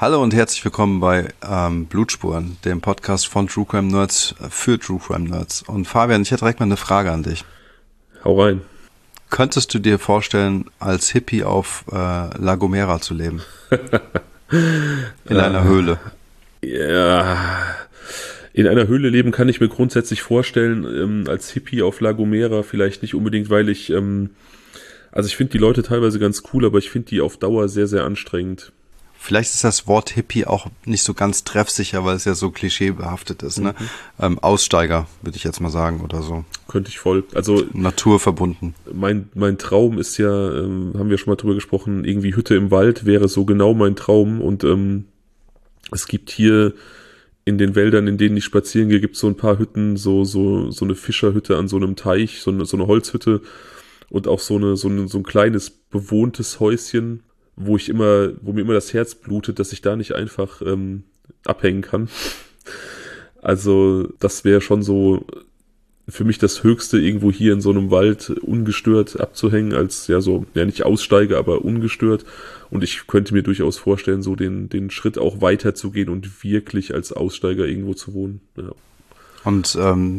Hallo und herzlich willkommen bei Blutspuren, dem Podcast von True Crime Nerds für True Crime Nerds. Und Fabian, ich hätte direkt mal eine Frage an dich. Hau rein. Könntest du dir vorstellen, als Hippie auf La Gomera zu leben? In einer Höhle? Ja, in einer Höhle leben kann ich mir grundsätzlich vorstellen, als Hippie auf La Gomera vielleicht nicht unbedingt, weil ich finde die Leute teilweise ganz cool, aber ich finde die auf Dauer sehr, sehr anstrengend. Vielleicht ist das Wort Hippie auch nicht so ganz treffsicher, weil es ja so klischeebehaftet ist, ne? Aussteiger, würde ich jetzt mal sagen, oder so. Könnte ich voll. Also naturverbunden. Mein Traum ist ja, haben wir schon mal drüber gesprochen, irgendwie Hütte im Wald wäre so genau mein Traum. Und es gibt hier in den Wäldern, in denen ich spazieren gehe, gibt es so ein paar Hütten, so eine Fischerhütte an so einem Teich, so eine Holzhütte und auch so ein kleines bewohntes Häuschen, wo mir immer das Herz blutet, dass ich da nicht einfach abhängen kann. Also das wäre schon so für mich das Höchste, irgendwo hier in so einem Wald ungestört abzuhängen, als nicht Aussteiger, aber ungestört. Und ich könnte mir durchaus vorstellen, so den Schritt auch weiterzugehen und wirklich als Aussteiger irgendwo zu wohnen. Ja. Und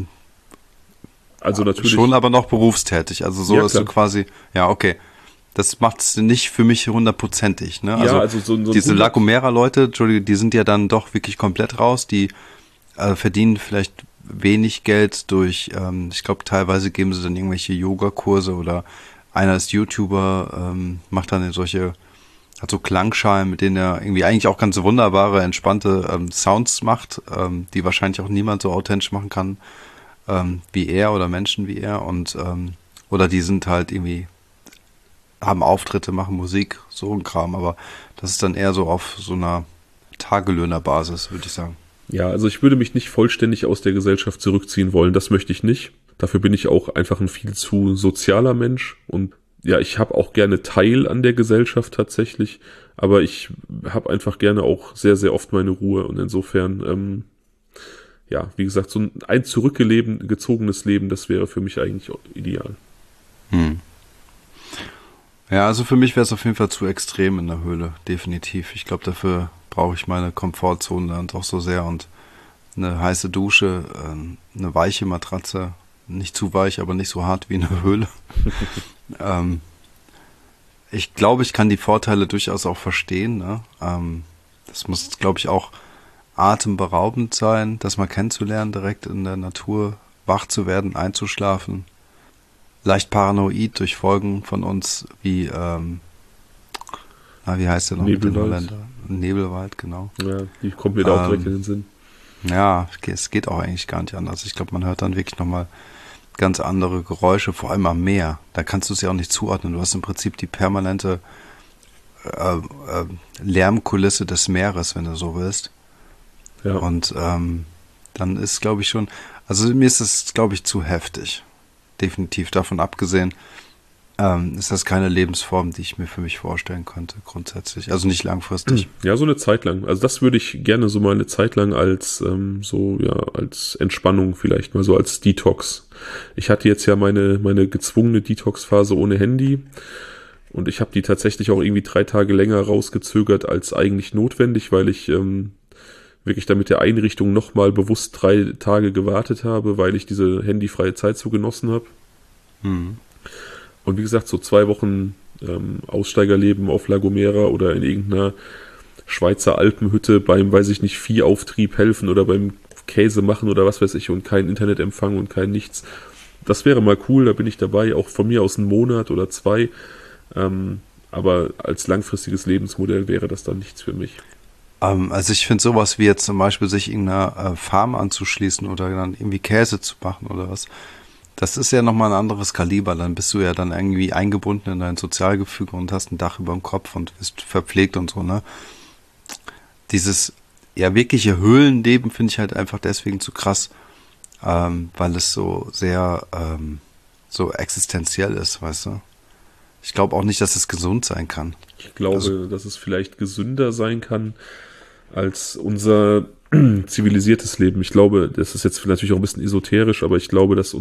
also natürlich schon aber noch berufstätig, also so, ja, dass du quasi, ja, okay. Das macht es nicht für mich hundertprozentig, ne? Ja, also so diese La Gomera-Leute, Entschuldigung, die sind ja dann doch wirklich komplett raus, die verdienen vielleicht wenig Geld durch, ich glaube teilweise geben sie dann irgendwelche Yogakurse oder einer ist YouTuber, macht dann hat so Klangschalen, mit denen er irgendwie eigentlich auch ganz wunderbare, entspannte Sounds macht, die wahrscheinlich auch niemand so authentisch machen kann wie er oder Menschen wie er und oder die sind halt irgendwie haben Auftritte, machen Musik, so ein Kram, aber das ist dann eher so auf so einer Tagelöhnerbasis, würde ich sagen. Ja, also ich würde mich nicht vollständig aus der Gesellschaft zurückziehen wollen, das möchte ich nicht. Dafür bin ich auch einfach ein viel zu sozialer Mensch und ja, ich habe auch gerne Teil an der Gesellschaft tatsächlich, aber ich habe einfach gerne auch sehr, sehr oft meine Ruhe und insofern, wie gesagt, so ein zurückgezogenes Leben, das wäre für mich eigentlich ideal. Ja, also für mich wäre es auf jeden Fall zu extrem in der Höhle, definitiv. Ich glaube, dafür brauche ich meine Komfortzone dann doch so sehr und eine heiße Dusche, eine weiche Matratze, nicht zu weich, aber nicht so hart wie eine Höhle. Ich glaube, ich kann die Vorteile durchaus auch verstehen. Ne? Das muss, glaube ich, auch atemberaubend sein, das mal kennenzulernen, direkt in der Natur wach zu werden, einzuschlafen. Leicht paranoid durch Folgen von uns wie, wie heißt der noch? Nebelwald. Nebelwald, genau. Ja, die kommt mir da auch direkt in den Sinn. Ja, es geht auch eigentlich gar nicht anders. Ich glaube, man hört dann wirklich nochmal ganz andere Geräusche, vor allem am Meer. Da kannst du es ja auch nicht zuordnen. Du hast im Prinzip die permanente Lärmkulisse des Meeres, wenn du so willst. Ja. Und dann ist, glaube ich, schon, also mir ist es, glaube ich, zu heftig. Definitiv davon abgesehen, ist das keine Lebensform, die ich mir für mich vorstellen könnte, grundsätzlich. Also nicht langfristig. Ja, so eine Zeit lang. Also das würde ich gerne so mal eine Zeit lang als als Entspannung vielleicht mal so als Detox. Ich hatte jetzt ja meine gezwungene Detox-Phase ohne Handy und ich habe die tatsächlich auch irgendwie 3 Tage länger rausgezögert als eigentlich notwendig, weil ich wirklich da mit der Einrichtung nochmal bewusst 3 Tage gewartet habe, weil ich diese handyfreie Zeit so genossen habe. Und wie gesagt, so 2 Wochen Aussteigerleben auf La Gomera oder in irgendeiner Schweizer Alpenhütte beim, weiß ich nicht, Viehauftrieb helfen oder beim Käse machen oder was weiß ich und kein Internetempfang und kein nichts. Das wäre mal cool, da bin ich dabei, auch von mir aus 1 Monat oder 2. Aber als langfristiges Lebensmodell wäre das dann nichts für mich. Also ich finde sowas wie jetzt zum Beispiel sich irgendeiner Farm anzuschließen oder dann irgendwie Käse zu machen oder was, das ist ja nochmal ein anderes Kaliber. Dann bist du ja dann irgendwie eingebunden in dein Sozialgefüge und hast ein Dach über dem Kopf und bist verpflegt und so, ne? Dieses ja wirkliche Höhlenleben finde ich halt einfach deswegen zu krass, weil es so sehr so existenziell ist, weißt du? Ich glaube auch nicht, dass es gesund sein kann. Ich glaube, dass es vielleicht gesünder sein kann als unser zivilisiertes Leben. Ich glaube, das ist jetzt natürlich auch ein bisschen esoterisch, aber ich glaube, dass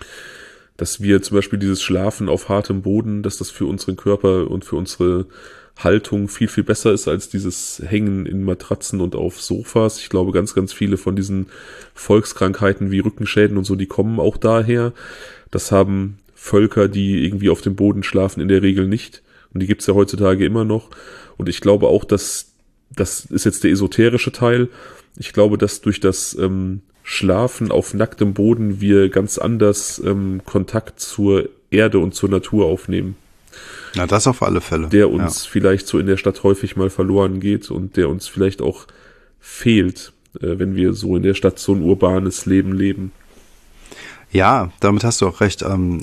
dass wir zum Beispiel dieses Schlafen auf hartem Boden, dass das für unseren Körper und für unsere Haltung viel, viel besser ist als dieses Hängen in Matratzen und auf Sofas. Ich glaube, ganz, ganz viele von diesen Volkskrankheiten wie Rückenschäden und so, die kommen auch daher. Das haben Völker, die irgendwie auf dem Boden schlafen, in der Regel nicht. Und die gibt's ja heutzutage immer noch. Und ich glaube auch, dass, das ist jetzt der esoterische Teil, ich glaube, dass durch das Schlafen auf nacktem Boden wir ganz anders Kontakt zur Erde und zur Natur aufnehmen. Ja, das auf alle Fälle. Der uns vielleicht so in der Stadt häufig mal verloren geht und der uns vielleicht auch fehlt, wenn wir so in der Stadt so ein urbanes Leben leben. Ja, damit hast du auch recht.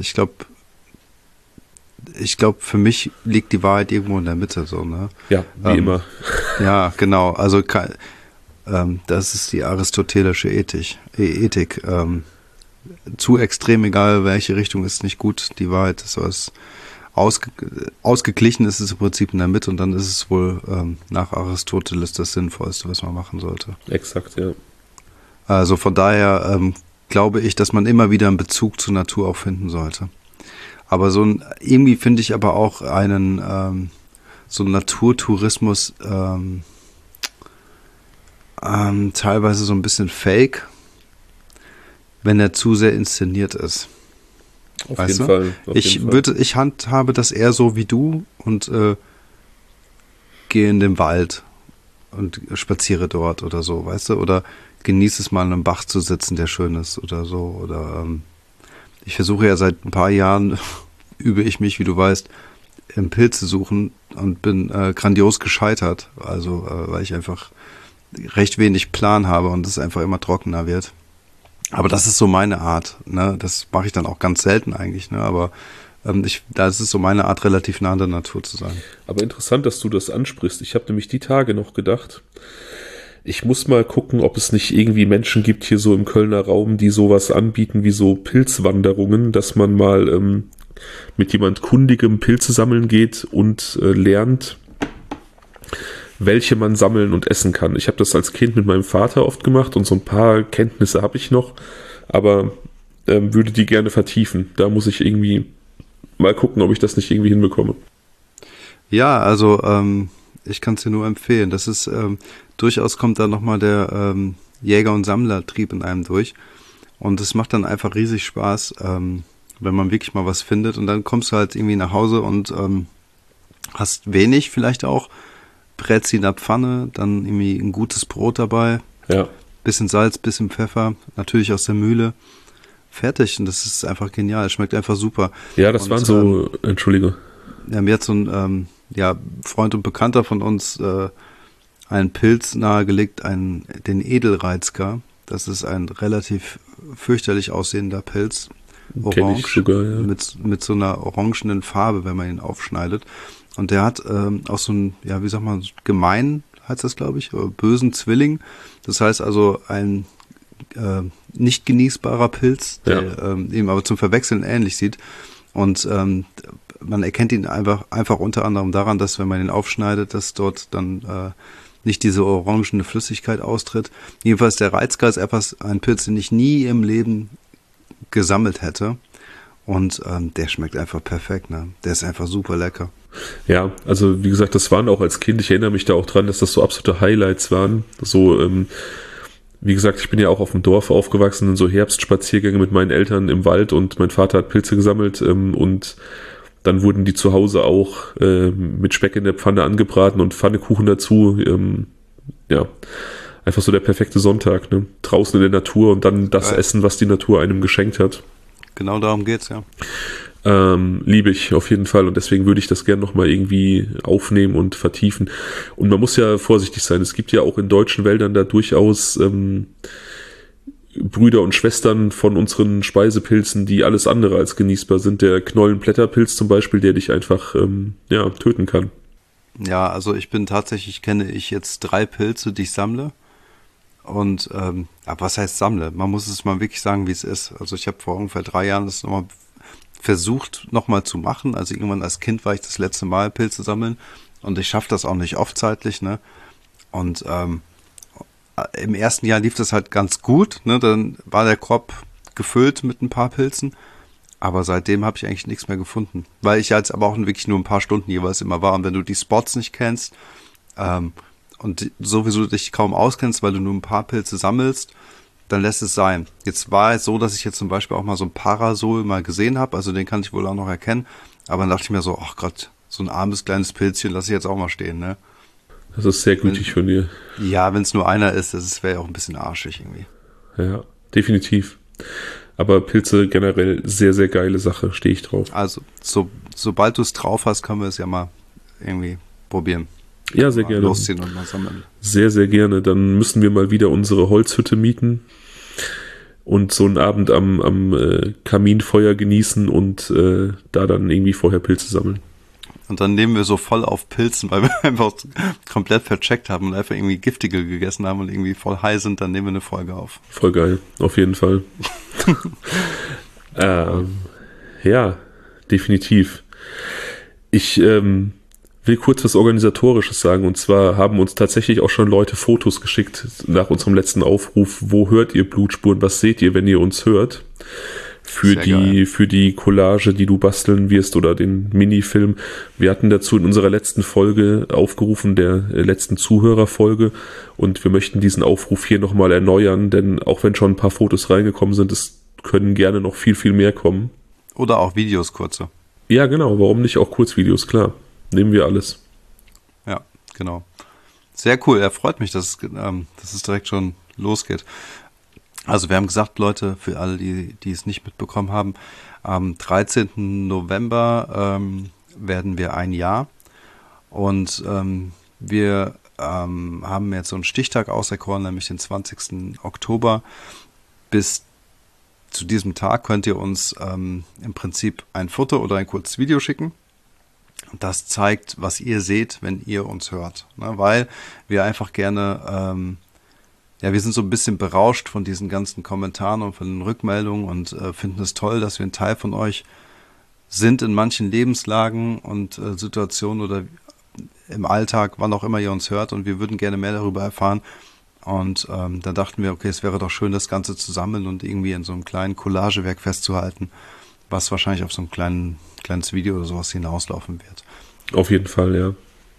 Ich glaube, für mich liegt die Wahrheit irgendwo in der Mitte, so, ne? Ja, wie immer. Ja, genau. Also das ist die aristotelische Ethik. Zu extrem, egal welche Richtung, ist nicht gut. Die Wahrheit ist was ausgeglichen, ist es im Prinzip in der Mitte und dann ist es wohl nach Aristoteles das Sinnvollste, was man machen sollte. Exakt, ja. Also von daher glaube ich, dass man immer wieder einen Bezug zur Natur auch finden sollte. Aber irgendwie finde ich aber auch so einen Naturtourismus teilweise so ein bisschen fake, wenn er zu sehr inszeniert ist. Auf jeden Fall. Ich handhabe das eher so wie du und gehe in den Wald und spaziere dort oder so, weißt du? Oder genieße es mal an einem Bach zu sitzen, der schön ist oder so. Oder ich versuche ja seit ein paar Jahren, übe ich mich, wie du weißt, im Pilze suchen und bin grandios gescheitert. Also weil ich einfach recht wenig Plan habe und es einfach immer trockener wird. Aber das ist so meine Art, ne? Das mache ich dann auch ganz selten eigentlich, ne? Aber das ist so meine Art, relativ nah an der Natur zu sein. Aber interessant, dass du das ansprichst. Ich habe nämlich die Tage noch gedacht, ich muss mal gucken, ob es nicht irgendwie Menschen gibt hier so im Kölner Raum, die sowas anbieten wie so Pilzwanderungen, dass man mal mit jemand Kundigem Pilze sammeln geht und lernt, welche man sammeln und essen kann. Ich habe das als Kind mit meinem Vater oft gemacht und so ein paar Kenntnisse habe ich noch, aber würde die gerne vertiefen. Da muss ich irgendwie mal gucken, ob ich das nicht irgendwie hinbekomme. Ja, also ich kann es dir nur empfehlen. Das ist durchaus kommt da nochmal der Jäger- und Sammlertrieb in einem durch und es macht dann einfach riesig Spaß, wenn man wirklich mal was findet und dann kommst du halt irgendwie nach Hause und hast wenig vielleicht auch, brätst sie in der Pfanne, dann irgendwie ein gutes Brot dabei, ja. Bisschen Salz, bisschen Pfeffer, natürlich aus der Mühle, fertig und das ist einfach genial, schmeckt einfach super. Ja, das waren so, Entschuldige. Ja, mir hat so ein Freund und Bekannter von uns einen Pilz nahegelegt, den Edelreizker. Das ist ein relativ fürchterlich aussehender Pilz, orange, sogar, ja. mit so einer orangenen Farbe, wenn man ihn aufschneidet. Und der hat auch so ein, ja, wie sagt man, gemein heißt das, glaube ich, oder bösen Zwilling. Das heißt also ein nicht genießbarer Pilz, der eben aber zum Verwechseln ähnlich sieht. Und man erkennt ihn einfach unter anderem daran, dass wenn man ihn aufschneidet, dass dort dann nicht diese orangene Flüssigkeit austritt. Jedenfalls der Reizker ist etwas, ein Pilz, den ich nie im Leben gesammelt hätte. Und der schmeckt einfach perfekt, ne? Der ist einfach super lecker. Ja, also wie gesagt, das waren auch als Kind, ich erinnere mich da auch dran, dass das so absolute Highlights waren. So, wie gesagt, ich bin ja auch auf dem Dorf aufgewachsen, in so Herbstspaziergänge mit meinen Eltern im Wald und mein Vater hat Pilze gesammelt und dann wurden die zu Hause auch mit Speck in der Pfanne angebraten und Pfannekuchen dazu. Ja, einfach so der perfekte Sonntag, ne? Draußen in der Natur und dann das Essen, was die Natur einem geschenkt hat. Genau darum geht's, ja. Liebe ich auf jeden Fall und deswegen würde ich das gerne nochmal irgendwie aufnehmen und vertiefen. Und man muss ja vorsichtig sein. Es gibt ja auch in deutschen Wäldern da durchaus Brüder und Schwestern von unseren Speisepilzen, die alles andere als genießbar sind. Der Knollenblätterpilz zum Beispiel, der dich einfach töten kann. Ja, also kenne ich jetzt 3 Pilze, die ich sammle. Und aber was heißt sammle? Man muss es mal wirklich sagen, wie es ist. Also ich habe vor ungefähr 3 Jahren das nochmal versucht zu machen. Also irgendwann als Kind war ich das letzte Mal Pilze sammeln und ich schaffe das auch nicht oft zeitlich, ne? Und im ersten Jahr lief das halt ganz gut, ne? Dann war der Korb gefüllt mit ein paar Pilzen, Aber seitdem habe ich eigentlich nichts mehr gefunden. Weil ich jetzt aber auch wirklich nur ein paar Stunden jeweils immer war. Und wenn du die Spots nicht kennst und sowieso dich kaum auskennst, weil du nur ein paar Pilze sammelst, dann lässt es sein. Jetzt war es so, dass ich jetzt zum Beispiel auch mal so ein Parasol mal gesehen habe. Also den kann ich wohl auch noch erkennen. Aber dann dachte ich mir so, ach Gott, so ein armes kleines Pilzchen lasse ich jetzt auch mal stehen, ne? Das ist sehr gütig von dir. Ja, wenn es nur einer ist, das wäre ja auch ein bisschen arschig irgendwie. Ja, definitiv. Aber Pilze generell sehr, sehr geile Sache, stehe ich drauf. Also, sobald du es drauf hast, können wir es ja mal irgendwie probieren. Ja, sehr mal gerne. Losziehen und mal sammeln. Sehr, sehr gerne. Dann müssen wir mal wieder unsere Holzhütte mieten und so einen Abend am Kaminfeuer genießen und da dann irgendwie vorher Pilze sammeln. Und dann nehmen wir so voll auf Pilzen, weil wir einfach komplett vercheckt haben und einfach irgendwie giftige gegessen haben und irgendwie voll high sind, dann nehmen wir eine Folge auf. Voll geil, auf jeden Fall. Ja, definitiv. Ich will kurz was Organisatorisches sagen, und zwar haben uns tatsächlich auch schon Leute Fotos geschickt nach unserem letzten Aufruf. Wo hört ihr Blutspuren? Was seht ihr, wenn ihr uns hört? Für die Collage, die du basteln wirst, oder den Minifilm. Wir hatten dazu in unserer letzten Folge aufgerufen, der letzten Zuhörerfolge, und wir möchten diesen Aufruf hier nochmal erneuern, denn auch wenn schon ein paar Fotos reingekommen sind, es können gerne noch viel, viel mehr kommen. Oder auch Videos kurze. Ja, genau, warum nicht auch Kurzvideos, klar. Nehmen wir alles. Ja, genau. Sehr cool, er freut mich, dass es direkt schon losgeht. Also wir haben gesagt, Leute, für alle, die es nicht mitbekommen haben, am 13. November werden wir ein Jahr, und wir haben jetzt so einen Stichtag auserkoren, nämlich den 20. Oktober. Bis zu diesem Tag könnt ihr uns im Prinzip ein Foto oder ein kurzes Video schicken. Das zeigt, was ihr seht, wenn ihr uns hört. Ne? Weil wir einfach gerne... wir sind so ein bisschen berauscht von diesen ganzen Kommentaren und von den Rückmeldungen und finden es toll, dass wir ein Teil von euch sind in manchen Lebenslagen und Situationen oder im Alltag, wann auch immer ihr uns hört, und wir würden gerne mehr darüber erfahren. Und da dachten wir, okay, es wäre doch schön, das Ganze zu sammeln und irgendwie in so einem kleinen Collagewerk festzuhalten, was wahrscheinlich auf so ein kleines Video oder sowas hinauslaufen wird. Auf jeden Fall, ja.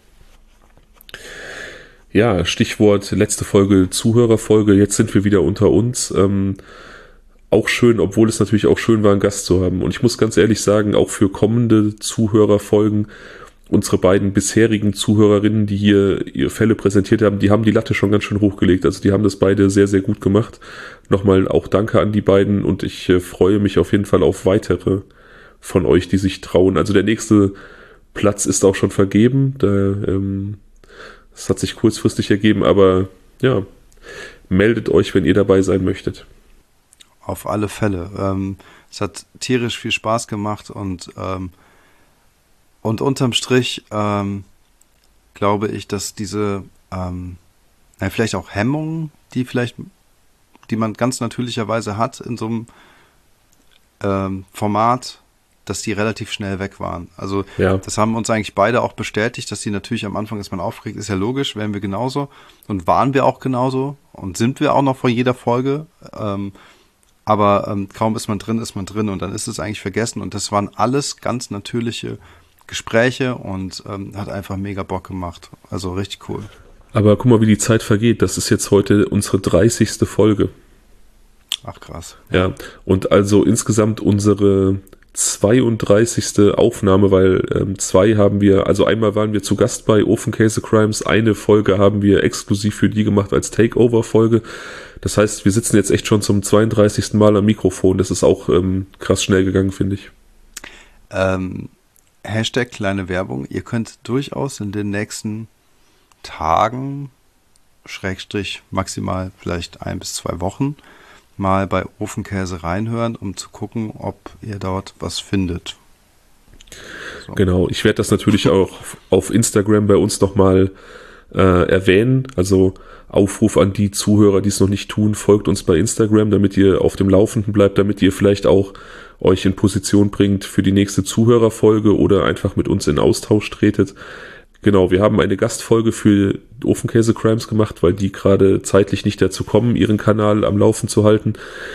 Ja, Stichwort letzte Folge, Zuhörerfolge. Jetzt sind wir wieder unter uns. Auch schön, obwohl es natürlich auch schön war, einen Gast zu haben. Und ich muss ganz ehrlich sagen, auch für kommende Zuhörerfolgen, unsere beiden bisherigen Zuhörerinnen, die hier ihre Fälle präsentiert haben, die haben die Latte schon ganz schön hochgelegt. Also die haben das beide sehr, sehr gut gemacht. Nochmal auch danke an die beiden, und ich freue mich auf jeden Fall auf weitere von euch, die sich trauen. Also der nächste Platz ist auch schon vergeben. Das hat sich kurzfristig ergeben, aber ja, meldet euch, wenn ihr dabei sein möchtet. Auf alle Fälle. Es hat tierisch viel Spaß gemacht, und unterm Strich glaube ich, dass diese vielleicht auch Hemmungen, die man ganz natürlicherweise hat in so einem Format, dass die relativ schnell weg waren. Also ja. Das haben uns eigentlich beide auch bestätigt, dass die natürlich am Anfang ist man aufgeregt, ist ja logisch, wären wir genauso und waren wir auch genauso und sind wir auch noch vor jeder Folge. Aber kaum ist man drin, und dann ist es eigentlich vergessen, und das waren alles ganz natürliche Gespräche und hat einfach mega Bock gemacht. Also richtig cool. Aber guck mal, wie die Zeit vergeht. Das ist jetzt heute unsere 30. Folge. Ach krass. Ja, und also insgesamt unsere 32. Aufnahme, weil 2 haben wir, also einmal waren wir zu Gast bei Ofenkäse Crimes, eine Folge haben wir exklusiv für die gemacht als Takeover-Folge. Das heißt, wir sitzen jetzt echt schon zum 32. Mal am Mikrofon. Das ist auch krass schnell gegangen, finde ich. Hashtag kleine Werbung. Ihr könnt durchaus in den nächsten Tagen, Schrägstrich maximal vielleicht 1 bis 2 Wochen, mal bei Ofenkäse reinhören, um zu gucken, ob ihr dort was findet. So. Genau, ich werde das natürlich auch auf Instagram bei uns nochmal erwähnen. Also Aufruf an die Zuhörer, die es noch nicht tun, folgt uns bei Instagram, damit ihr auf dem Laufenden bleibt, damit ihr vielleicht auch euch in Position bringt für die nächste Zuhörerfolge oder einfach mit uns in Austausch tretet. Genau, wir haben eine Gastfolge für Ofenkäse Crimes gemacht, weil die gerade zeitlich nicht dazu kommen, ihren Kanal am Laufen zu halten.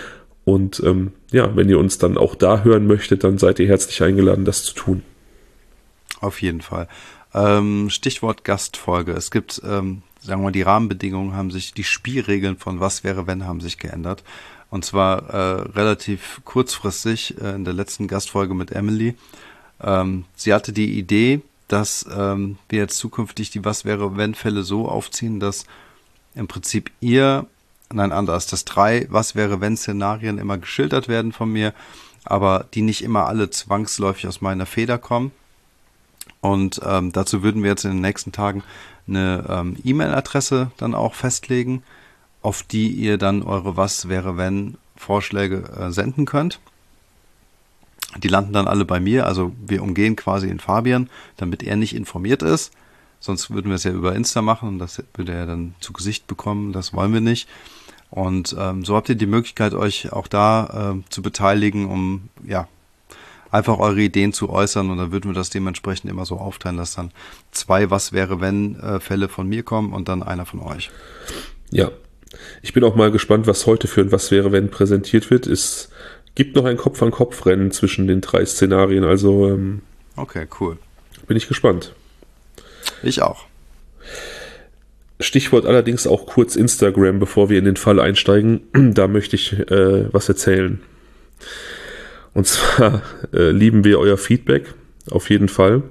Und ja, wenn ihr uns dann auch da hören möchtet, dann seid ihr herzlich eingeladen, das zu tun. Auf jeden Fall. Stichwort Gastfolge. Es gibt, sagen wir mal, die Rahmenbedingungen haben sich, die Spielregeln von Was wäre wenn haben sich geändert. Und zwar relativ kurzfristig in der letzten Gastfolge mit Emily. Sie hatte die Idee, dass wir jetzt zukünftig die Was wäre wenn Fälle so aufziehen, dass im Prinzip dass 3 Was wäre wenn Szenarien immer geschildert werden von mir, aber die nicht immer alle zwangsläufig aus meiner Feder kommen. Und dazu würden wir jetzt in den nächsten Tagen eine E-Mail-Adresse dann auch festlegen, auf die ihr dann eure Was wäre wenn Vorschläge senden könnt. Die landen dann alle bei mir, also wir umgehen quasi den Fabian, damit er nicht informiert ist. Sonst würden wir es ja über Insta machen und das würde er dann zu Gesicht bekommen, das wollen wir nicht. Und so habt ihr die Möglichkeit, euch auch da zu beteiligen, um einfach eure Ideen zu äußern, und dann würden wir das dementsprechend immer so aufteilen, dass dann 2 Was wäre wenn Fälle von mir kommen und dann einer von euch. Ja, ich bin auch mal gespannt, was heute für ein Was wäre wenn präsentiert wird. Es gibt noch ein Kopf-an-Kopf-Rennen zwischen den 3 Szenarien, also okay, cool. Bin ich gespannt. Ich auch. Stichwort allerdings auch kurz Instagram, bevor wir in den Fall einsteigen. Da möchte ich was erzählen. Und zwar lieben wir euer Feedback, auf jeden Fall.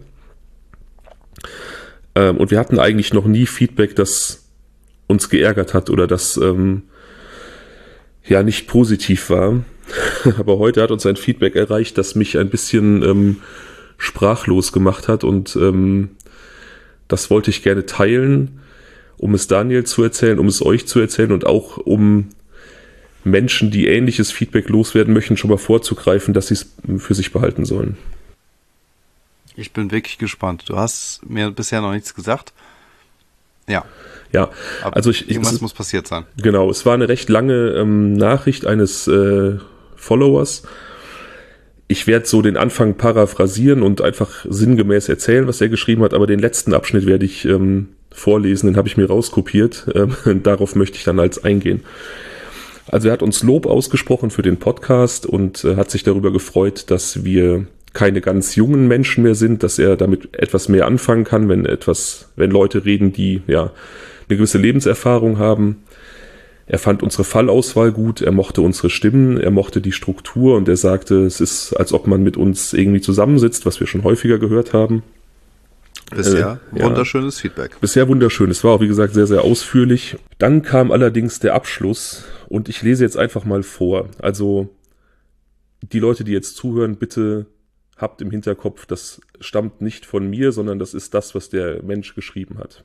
Und wir hatten eigentlich noch nie Feedback, das uns geärgert hat oder das nicht positiv war. Aber heute hat uns ein Feedback erreicht, das mich ein bisschen sprachlos gemacht hat, und das wollte ich gerne teilen, um es Daniel zu erzählen, um es euch zu erzählen und auch um Menschen, die ähnliches Feedback loswerden möchten, schon mal vorzugreifen, dass sie es für sich behalten sollen. Ich bin wirklich gespannt. Du hast mir bisher noch nichts gesagt. Ja. Ja, aber also irgendwas muss passiert sein. Genau, es war eine recht lange Nachricht eines Followers. Ich werde so den Anfang paraphrasieren und einfach sinngemäß erzählen, was er geschrieben hat, aber den letzten Abschnitt werde ich vorlesen, den habe ich mir rauskopiert. Darauf möchte ich dann als eingehen. Also er hat uns Lob ausgesprochen für den Podcast und hat sich darüber gefreut, dass wir keine ganz jungen Menschen mehr sind, dass er damit etwas mehr anfangen kann, wenn Leute reden, die eine gewisse Lebenserfahrung haben. Er fand unsere Fallauswahl gut, er mochte unsere Stimmen, er mochte die Struktur, und er sagte, es ist, als ob man mit uns irgendwie zusammensitzt, was wir schon häufiger gehört haben. Bisher wunderschönes Feedback. Bisher wunderschön. Es war auch, wie gesagt, sehr, sehr ausführlich. Dann kam allerdings der Abschluss, und ich lese jetzt einfach mal vor. Also die Leute, die jetzt zuhören, bitte habt im Hinterkopf, das stammt nicht von mir, sondern das ist das, was der Mensch geschrieben hat.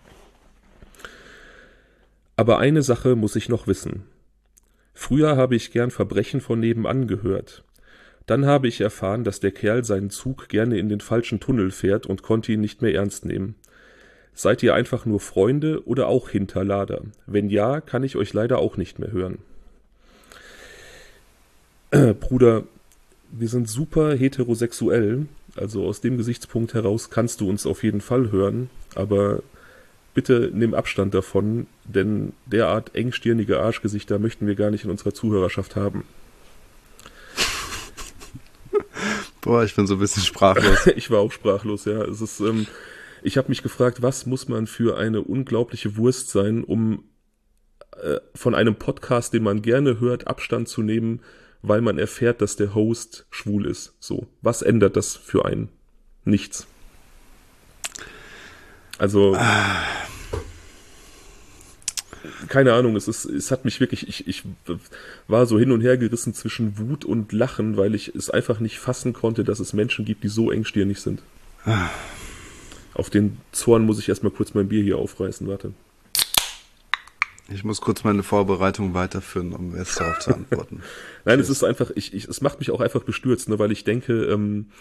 Aber eine Sache muss ich noch wissen. Früher habe ich gern Verbrechen von nebenan gehört. Dann habe ich erfahren, dass der Kerl seinen Zug gerne in den falschen Tunnel fährt und konnte ihn nicht mehr ernst nehmen. Seid ihr einfach nur Freunde oder auch Hinterlader? Wenn ja, kann ich euch leider auch nicht mehr hören. Bruder, wir sind super heterosexuell, also aus dem Gesichtspunkt heraus kannst du uns auf jeden Fall hören, aber bitte nimm Abstand davon, denn derart engstirnige Arschgesichter möchten wir gar nicht in unserer Zuhörerschaft haben. Boah, ich bin so ein bisschen sprachlos. Ich war auch sprachlos, ja. Es ist, ich habe mich gefragt, was muss man für eine unglaubliche Wurst sein, um von einem Podcast, den man gerne hört, Abstand zu nehmen, weil man erfährt, dass der Host schwul ist. So, was ändert das für einen? Nichts. Also, keine Ahnung, es hat mich wirklich, ich war so hin und her gerissen zwischen Wut und Lachen, weil ich es einfach nicht fassen konnte, dass es Menschen gibt, die so engstirnig sind. Auf den Zorn muss ich erstmal kurz mein Bier hier aufreißen, warte. Ich muss kurz meine Vorbereitung weiterführen, um jetzt darauf zu antworten. Nein, es ist einfach, es macht mich auch einfach bestürzt, ne, weil ich denke,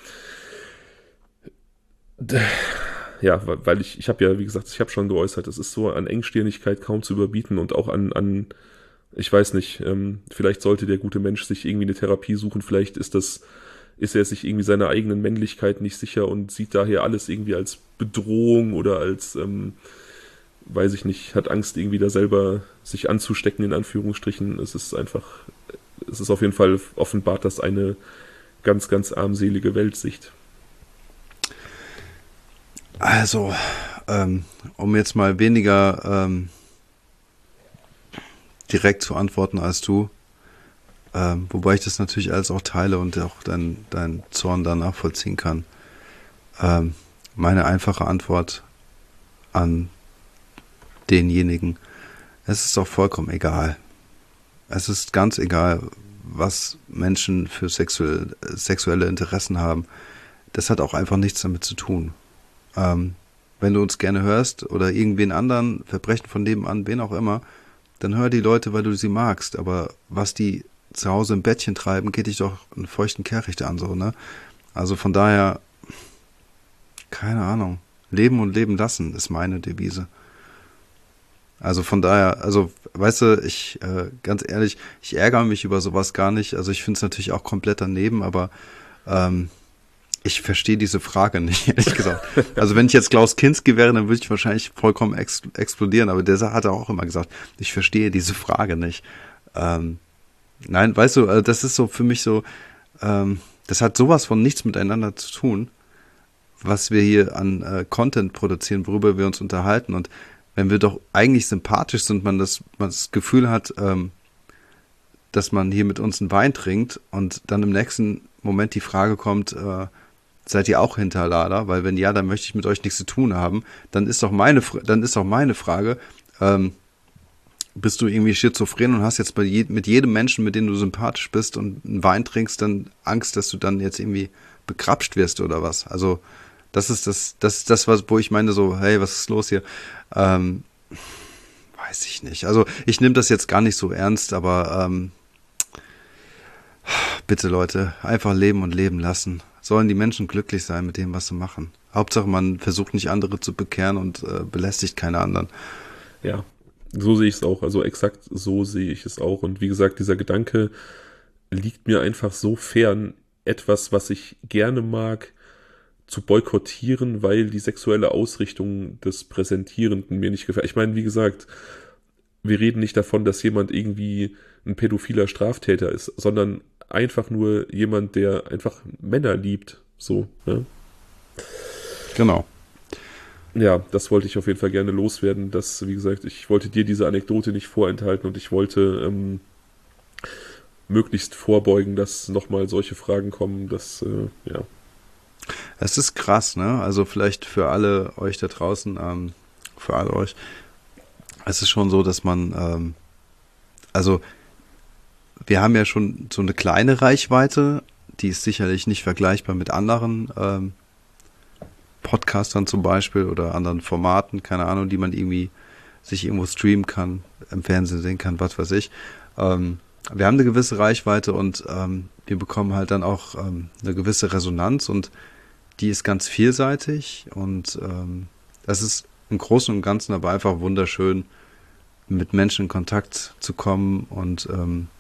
weil ich habe ja, wie gesagt, ich habe schon geäußert, es ist so an Engstirnigkeit kaum zu überbieten und auch an ich weiß nicht, vielleicht sollte der gute Mensch sich irgendwie eine Therapie suchen, vielleicht ist er sich irgendwie seiner eigenen Männlichkeit nicht sicher und sieht daher alles irgendwie als Bedrohung oder als, weiß ich nicht, hat Angst irgendwie da selber sich anzustecken, in Anführungsstrichen. Es ist einfach es ist auf jeden Fall offenbart das eine ganz, ganz armselige Weltsicht. Also, um jetzt mal weniger direkt zu antworten als du, wobei ich das natürlich alles auch teile und auch dein Zorn da nachvollziehen kann. Meine einfache Antwort an denjenigen: Es ist doch vollkommen egal. Es ist ganz egal, was Menschen für sexuelle Interessen haben. Das hat auch einfach nichts damit zu tun. Wenn du uns gerne hörst oder irgendwen anderen, Verbrechen von nebenan, wen auch immer, dann hör die Leute, weil du sie magst. Aber was die zu Hause im Bettchen treiben, geht dich doch einen feuchten Kehricht an, so, ne? Also von daher, keine Ahnung. Leben und leben lassen ist meine Devise. Also von daher, also weißt du, ganz ehrlich, ich ärgere mich über sowas gar nicht. Also ich finde es natürlich auch komplett daneben, aber ich verstehe diese Frage nicht, ehrlich gesagt. Also wenn ich jetzt Klaus Kinski wäre, dann würde ich wahrscheinlich vollkommen explodieren, aber der hat auch immer gesagt, ich verstehe diese Frage nicht. Nein, weißt du, das ist so für mich so, das hat sowas von nichts miteinander zu tun, was wir hier an Content produzieren, worüber wir uns unterhalten. Und wenn wir doch eigentlich sympathisch sind, man das Gefühl hat, dass man hier mit uns einen Wein trinkt und dann im nächsten Moment die Frage kommt, seid ihr auch Hinterlader? Weil wenn ja, dann möchte ich mit euch nichts zu tun haben. Dann ist doch meine Frage, bist du irgendwie schizophren und hast jetzt mit jedem Menschen, mit dem du sympathisch bist und einen Wein trinkst, dann Angst, dass du dann jetzt irgendwie bekrapscht wirst oder was? Also das ist das, wo ich meine so, hey, was ist los hier? Weiß ich nicht. Also ich nehme das jetzt gar nicht so ernst, aber bitte Leute, einfach leben und leben lassen. Sollen die Menschen glücklich sein mit dem, was sie machen. Hauptsache man versucht nicht andere zu bekehren und belästigt keine anderen. Ja, so sehe ich es auch. Also exakt so sehe ich es auch. Und wie gesagt, dieser Gedanke liegt mir einfach so fern, etwas, was ich gerne mag, zu boykottieren, weil die sexuelle Ausrichtung des Präsentierenden mir nicht gefällt. Ich meine, wie gesagt, wir reden nicht davon, dass jemand irgendwie ein pädophiler Straftäter ist, sondern einfach nur jemand, der einfach Männer liebt. So, ne? Genau. Ja, das wollte ich auf jeden Fall gerne loswerden. Dass, wie gesagt, ich wollte dir diese Anekdote nicht vorenthalten und ich wollte möglichst vorbeugen, dass nochmal solche Fragen kommen, dass, ja. Es ist krass, ne? Also vielleicht für alle euch da draußen, für alle euch, es ist schon so, dass man, also wir haben ja schon so eine kleine Reichweite, die ist sicherlich nicht vergleichbar mit anderen Podcastern zum Beispiel oder anderen Formaten, keine Ahnung, die man irgendwie sich irgendwo streamen kann, im Fernsehen sehen kann, was weiß ich. Wir haben eine gewisse Reichweite und wir bekommen halt dann auch eine gewisse Resonanz und die ist ganz vielseitig und das ist im Großen und Ganzen aber einfach wunderschön, mit Menschen in Kontakt zu kommen und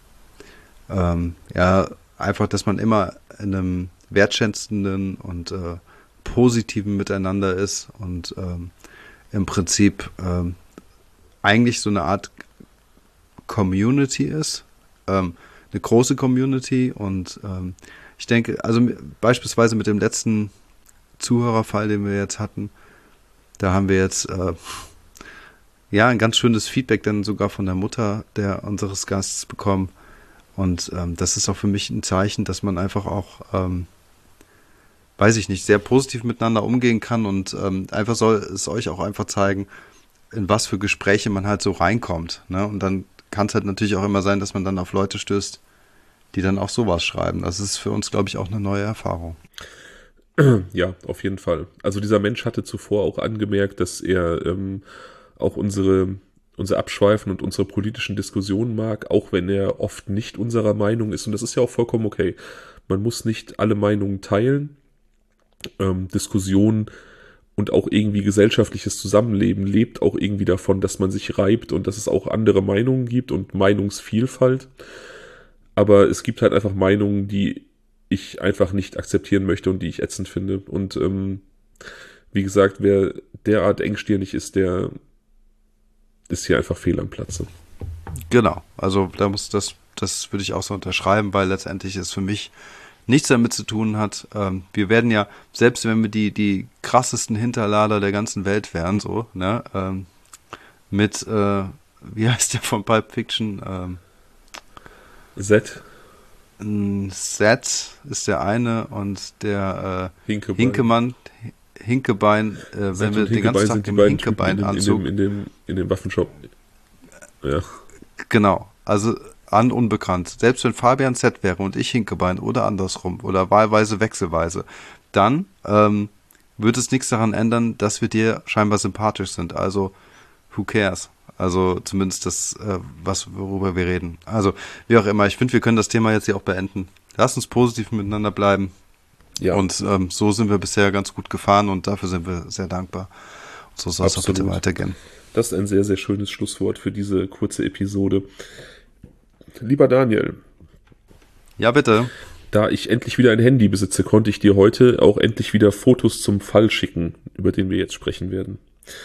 ja, einfach, dass man immer in einem wertschätzenden und positiven Miteinander ist und im Prinzip eigentlich so eine Art Community ist, eine große Community und ich denke, also beispielsweise mit dem letzten Zuhörerfall, den wir jetzt hatten, da haben wir jetzt ja ein ganz schönes Feedback dann sogar von der Mutter unseres Gastes bekommen und das ist auch für mich ein Zeichen, dass man einfach auch weiß ich nicht, sehr positiv miteinander umgehen kann und einfach soll es euch auch einfach zeigen, in was für Gespräche man halt so reinkommt, ne? Und dann kann es halt natürlich auch immer sein, dass man dann auf Leute stößt, die dann auch sowas schreiben. Das ist für uns, glaube ich, auch eine neue Erfahrung. Ja, auf jeden Fall. Also dieser Mensch hatte zuvor auch angemerkt, dass er auch unser Abschweifen und unsere politischen Diskussionen mag, auch wenn er oft nicht unserer Meinung ist. Und das ist ja auch vollkommen okay. Man muss nicht alle Meinungen teilen. Diskussion und auch irgendwie gesellschaftliches Zusammenleben lebt auch irgendwie davon, dass man sich reibt und dass es auch andere Meinungen gibt und Meinungsvielfalt. Aber es gibt halt einfach Meinungen, die ich einfach nicht akzeptieren möchte und die ich ätzend finde. Und wie gesagt, wer derart engstirnig ist, der ist hier einfach fehl am Platze. Genau, also das das würde ich auch so unterschreiben, weil letztendlich es für mich nichts damit zu tun hat. Wir werden ja, selbst wenn wir die krassesten Hinterlader der ganzen Welt wären, so, ne, mit, wie heißt der von Pulp Fiction? Z. Seth ist der eine und der Hinkebein. Hinkebein, Seth wenn wir und den ganzen Hinkebein Tag sind die im beiden Typen Hinkebein-Anzug, in dem Waffenshop. Ja. genau, also an unbekannt. Selbst wenn Fabian Z wäre und ich Hinkebein oder andersrum oder wahlweise wechselweise, dann wird es nichts daran ändern, dass wir dir scheinbar sympathisch sind. Also, who cares? Also zumindest das, worüber wir reden. Also, wie auch immer, ich finde, wir können das Thema jetzt hier auch beenden. Lass uns positiv miteinander bleiben. Ja. Und so sind wir bisher ganz gut gefahren und dafür sind wir sehr dankbar. Und so soll es auch bitte weitergehen. Das ist ein sehr, sehr schönes Schlusswort für diese kurze Episode. Lieber Daniel. Ja, bitte. Da ich endlich wieder ein Handy besitze, konnte ich dir heute auch endlich wieder Fotos zum Fall schicken, über den wir jetzt sprechen werden.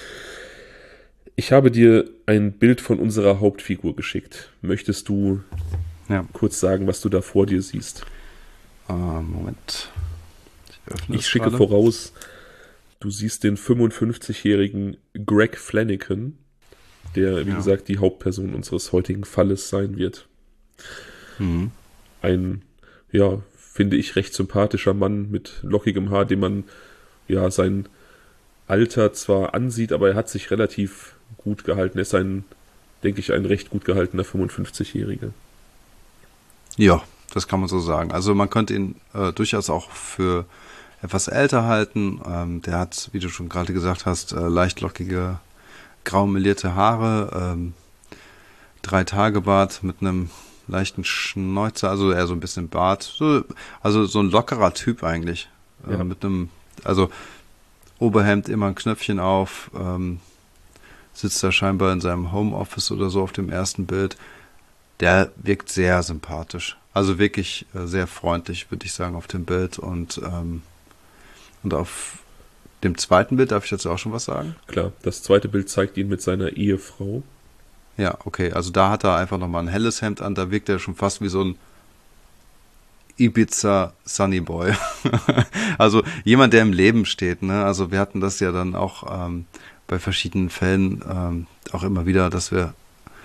Ich habe dir ein Bild von unserer Hauptfigur geschickt. Möchtest du kurz sagen, was du da vor dir siehst? Moment. Ich schicke voraus, du siehst den 55-jährigen Greg Flanagan, der, wie gesagt, die Hauptperson unseres heutigen Falles sein wird. Mhm. Ein, finde ich, recht sympathischer Mann mit lockigem Haar, dem man sein Alter zwar ansieht, aber er hat sich relativ gut gehalten. Er ist denke ich, ein recht gut gehaltener 55-Jähriger. Ja, das kann man so sagen. Also man könnte ihn durchaus auch für etwas älter halten. Der hat, wie du schon gerade gesagt hast, leicht lockige, grau melierte Haare, 3-Tage-Bart mit einem leichten Schnäuzer, also eher so ein bisschen Bart. Also so ein lockerer Typ eigentlich. Ja. Mit einem, also Oberhemd immer ein Knöpfchen auf, sitzt da scheinbar in seinem Homeoffice oder so auf dem ersten Bild. Der wirkt sehr sympathisch. Also wirklich sehr freundlich, würde ich sagen, auf dem Bild. Und auf dem zweiten Bild, darf ich dazu auch schon was sagen? Klar, das zweite Bild zeigt ihn mit seiner Ehefrau. Ja, okay. Also da hat er einfach nochmal ein helles Hemd an. Da wirkt er schon fast wie so ein Ibiza Sunny Boy. Also jemand, der im Leben steht. Ne? Also wir hatten das ja dann auch bei verschiedenen Fällen auch immer wieder, dass wir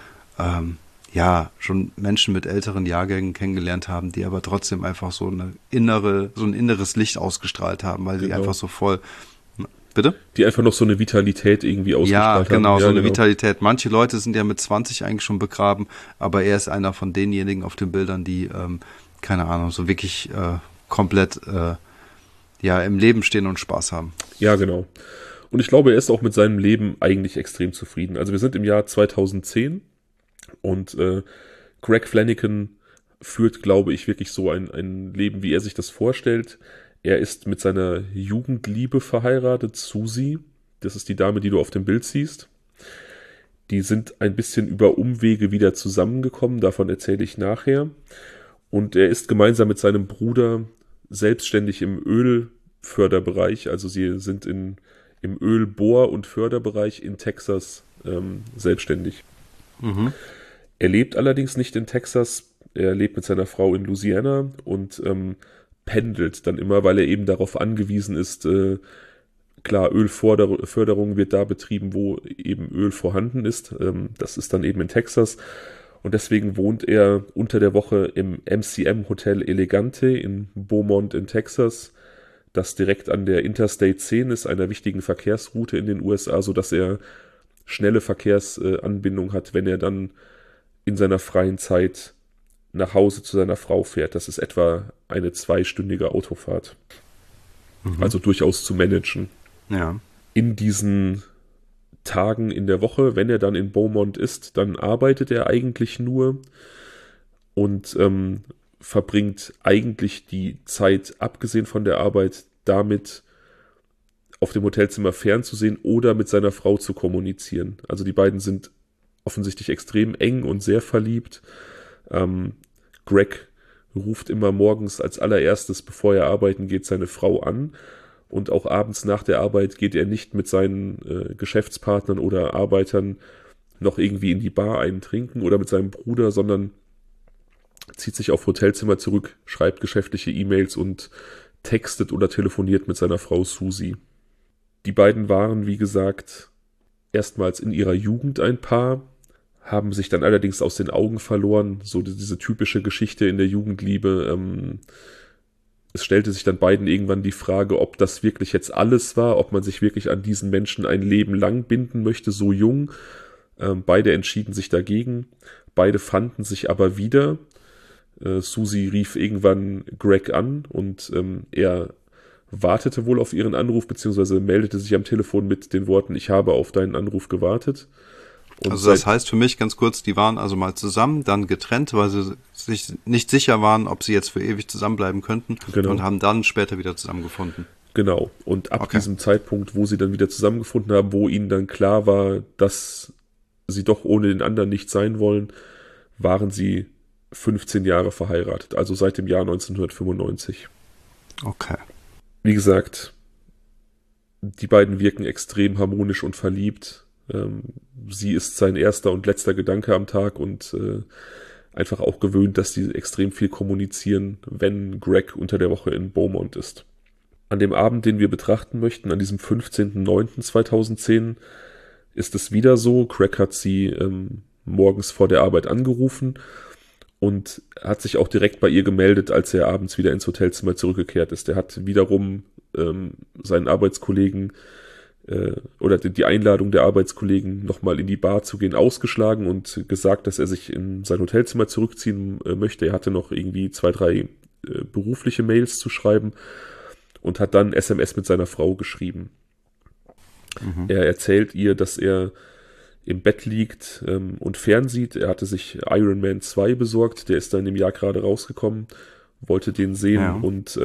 schon Menschen mit älteren Jahrgängen kennengelernt haben, die aber trotzdem einfach so ein inneres Licht ausgestrahlt haben, weil sie einfach so voll. Bitte? Die einfach noch so eine Vitalität irgendwie ausgestrahlt haben. Ja, so eine Vitalität. Manche Leute sind ja mit 20 eigentlich schon begraben, aber er ist einer von denjenigen auf den Bildern, die, keine Ahnung, so wirklich komplett im Leben stehen und Spaß haben. Ja, genau. Und ich glaube, er ist auch mit seinem Leben eigentlich extrem zufrieden. Also wir sind im Jahr 2010 und Greg Flanagan führt, glaube ich, wirklich so ein Leben, wie er sich das vorstellt. Er ist mit seiner Jugendliebe verheiratet, Susie. Das ist die Dame, die du auf dem Bild siehst. Die sind ein bisschen über Umwege wieder zusammengekommen, davon erzähle ich nachher. Und er ist gemeinsam mit seinem Bruder selbstständig im Ölförderbereich, also sie sind im Ölbohr- und Förderbereich in Texas selbstständig. Mhm. Er lebt allerdings nicht in Texas, er lebt mit seiner Frau in Louisiana und pendelt dann immer, weil er eben darauf angewiesen ist, klar, Ölförderung wird da betrieben, wo eben Öl vorhanden ist. Das ist dann eben in Texas. Und deswegen wohnt er unter der Woche im MCM Hotel Elegante in Beaumont in Texas, das direkt an der Interstate 10 ist, einer wichtigen Verkehrsroute in den USA, sodass er schnelle Verkehrsanbindung hat, wenn er dann in seiner freien Zeit nach Hause zu seiner Frau fährt. Das ist etwa eine 2-stündige Autofahrt. Mhm. Also durchaus zu managen. Ja. In diesen Tagen in der Woche, wenn er dann in Beaumont ist, dann arbeitet er eigentlich nur und verbringt eigentlich die Zeit, abgesehen von der Arbeit, damit auf dem Hotelzimmer fernzusehen oder mit seiner Frau zu kommunizieren. Also die beiden sind offensichtlich extrem eng und sehr verliebt. Greg ruft immer morgens als allererstes, bevor er arbeiten geht, seine Frau an. Und auch abends nach der Arbeit geht er nicht mit seinen Geschäftspartnern oder Arbeitern noch irgendwie in die Bar eintrinken oder mit seinem Bruder, sondern zieht sich auf Hotelzimmer zurück, schreibt geschäftliche E-Mails und textet oder telefoniert mit seiner Frau Susie. Die beiden waren, wie gesagt, erstmals in ihrer Jugend ein Paar, haben sich dann allerdings aus den Augen verloren, so diese typische Geschichte in der Jugendliebe. Es stellte sich dann beiden irgendwann die Frage, ob das wirklich jetzt alles war, ob man sich wirklich an diesen Menschen ein Leben lang binden möchte, so jung. Beide entschieden sich dagegen, beide fanden sich aber wieder. Susie rief irgendwann Greg an und er wartete wohl auf ihren Anruf, beziehungsweise meldete sich am Telefon mit den Worten, ich habe auf deinen Anruf gewartet. Und also das heißt für mich ganz kurz, die waren also mal zusammen, dann getrennt, weil sie sich nicht sicher waren, ob sie jetzt für ewig zusammenbleiben könnten, genau, und haben dann später wieder zusammengefunden. Genau, und ab diesem Zeitpunkt, wo sie dann wieder zusammengefunden haben, wo ihnen dann klar war, dass sie doch ohne den anderen nicht sein wollen, waren sie 15 Jahre verheiratet, also seit dem Jahr 1995. Okay. Wie gesagt, die beiden wirken extrem harmonisch und verliebt. Sie ist sein erster und letzter Gedanke am Tag und einfach auch gewöhnt, dass sie extrem viel kommunizieren, wenn Greg unter der Woche in Beaumont ist. An dem Abend, den wir betrachten möchten, an diesem 15.09.2010, ist es wieder so. Greg hat sie morgens vor der Arbeit angerufen und hat sich auch direkt bei ihr gemeldet, als er abends wieder ins Hotelzimmer zurückgekehrt ist. Er hat wiederum seinen Arbeitskollegen oder die Einladung der Arbeitskollegen, nochmal in die Bar zu gehen, ausgeschlagen und gesagt, dass er sich in sein Hotelzimmer zurückziehen möchte. Er hatte noch irgendwie 2, 3 berufliche Mails zu schreiben und hat dann SMS mit seiner Frau geschrieben. Mhm. Er erzählt ihr, dass er im Bett liegt und fernsieht. Er hatte sich Iron Man 2 besorgt, der ist dann im Jahr gerade rausgekommen, wollte den sehen und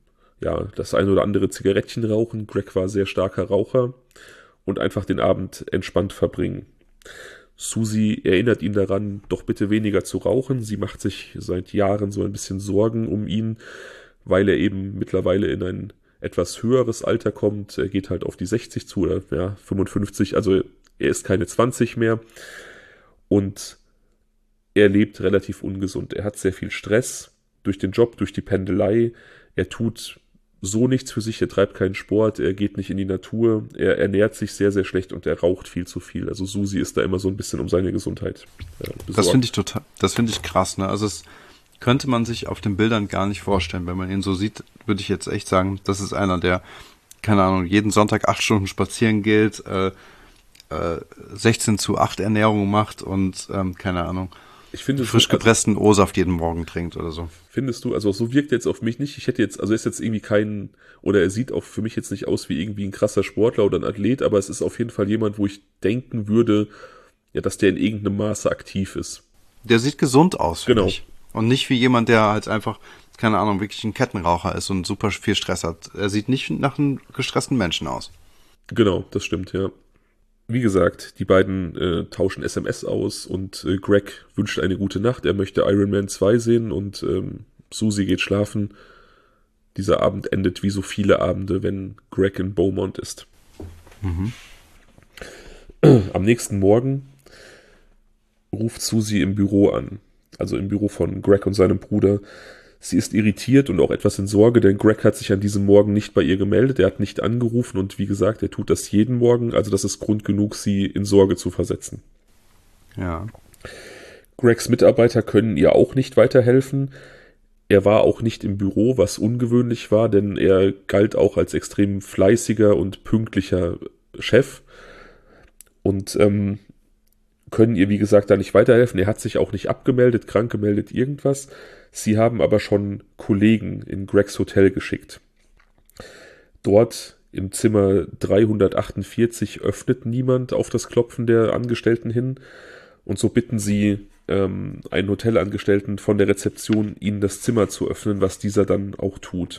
das ein oder andere Zigarettchen rauchen. Greg war sehr starker Raucher und einfach den Abend entspannt verbringen. Susie erinnert ihn daran, doch bitte weniger zu rauchen. Sie macht sich seit Jahren so ein bisschen Sorgen um ihn, weil er eben mittlerweile in ein etwas höheres Alter kommt. Er geht halt auf die 60 zu oder 55, also er ist keine 20 mehr und er lebt relativ ungesund. Er hat sehr viel Stress durch den Job, durch die Pendelei. Er tut so nichts für sich, er treibt keinen Sport, er geht nicht in die Natur, er ernährt sich sehr, sehr schlecht und er raucht viel zu viel. Also Susie ist da immer so ein bisschen um seine Gesundheit besorgt. Das finde ich krass, ne? Also es könnte man sich auf den Bildern gar nicht vorstellen. Wenn man ihn so sieht, würde ich jetzt echt sagen, das ist einer, der, keine Ahnung, jeden Sonntag 8 Stunden spazieren geht, 16:8 Ernährung macht und, keine Ahnung, ich finde, frisch gepressten O-Saft jeden Morgen trinkt oder so. Findest du, also so wirkt er jetzt auf mich nicht. Ich hätte jetzt, also er ist jetzt irgendwie kein, oder er sieht auch für mich jetzt nicht aus wie irgendwie ein krasser Sportler oder ein Athlet, aber es ist auf jeden Fall jemand, wo ich denken würde, ja, dass der in irgendeinem Maße aktiv ist. Der sieht gesund aus, genau. Ich. Und nicht wie jemand, der halt einfach, keine Ahnung, wirklich ein Kettenraucher ist und super viel Stress hat. Er sieht nicht nach einem gestressten Menschen aus. Genau, das stimmt, ja. Wie gesagt, die beiden tauschen SMS aus und Greg wünscht eine gute Nacht. Er möchte Iron Man 2 sehen und Susie geht schlafen. Dieser Abend endet wie so viele Abende, wenn Greg in Beaumont ist. Mhm. Am nächsten Morgen ruft Susie im Büro an, also im Büro von Greg und seinem Bruder. Sie ist irritiert und auch etwas in Sorge, denn Greg hat sich an diesem Morgen nicht bei ihr gemeldet. Er hat nicht angerufen und wie gesagt, er tut das jeden Morgen. Also das ist Grund genug, sie in Sorge zu versetzen. Ja. Gregs Mitarbeiter können ihr auch nicht weiterhelfen. Er war auch nicht im Büro, was ungewöhnlich war, denn er galt auch als extrem fleißiger und pünktlicher Chef. Und können ihr, wie gesagt, da nicht weiterhelfen. Er hat sich auch nicht abgemeldet, krank gemeldet, irgendwas. Sie haben aber schon Kollegen in Gregs Hotel geschickt. Dort im Zimmer 348 öffnet niemand auf das Klopfen der Angestellten hin. Und so bitten sie einen Hotelangestellten von der Rezeption, ihnen das Zimmer zu öffnen, was dieser dann auch tut.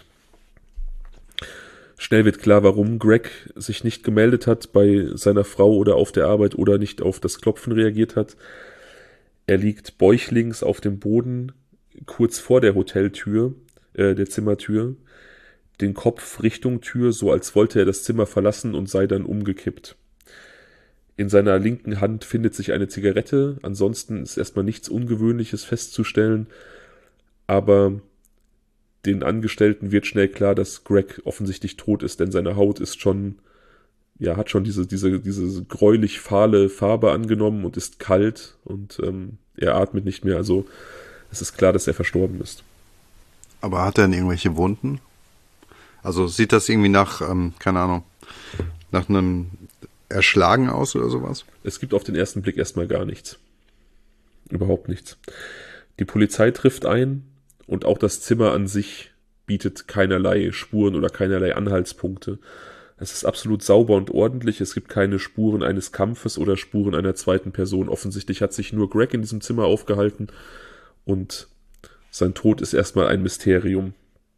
Schnell wird klar, warum Greg sich nicht gemeldet hat bei seiner Frau oder auf der Arbeit oder nicht auf das Klopfen reagiert hat. Er liegt bäuchlings auf dem Boden, kurz vor der Hoteltür, der Zimmertür, den Kopf Richtung Tür, so als wollte er das Zimmer verlassen und sei dann umgekippt. In seiner linken Hand findet sich eine Zigarette, ansonsten ist erstmal nichts Ungewöhnliches festzustellen. aber den Angestellten wird schnell klar, dass Greg offensichtlich tot ist, denn seine Haut ist schon, ja, hat schon diese gräulich fahle Farbe angenommen und ist kalt und er atmet nicht mehr, also es ist klar, dass er verstorben ist. Aber hat er denn irgendwelche Wunden? Also sieht das irgendwie nach, keine Ahnung, nach einem Erschlagen aus oder sowas? Es gibt auf den ersten Blick erstmal gar nichts. Überhaupt nichts. Die Polizei trifft ein und auch das Zimmer an sich bietet keinerlei Spuren oder keinerlei Anhaltspunkte. Es ist absolut sauber und ordentlich. Es gibt keine Spuren eines Kampfes oder Spuren einer zweiten Person. Offensichtlich hat sich nur Greg in diesem Zimmer aufgehalten und sein Tod ist erstmal ein Mysterium.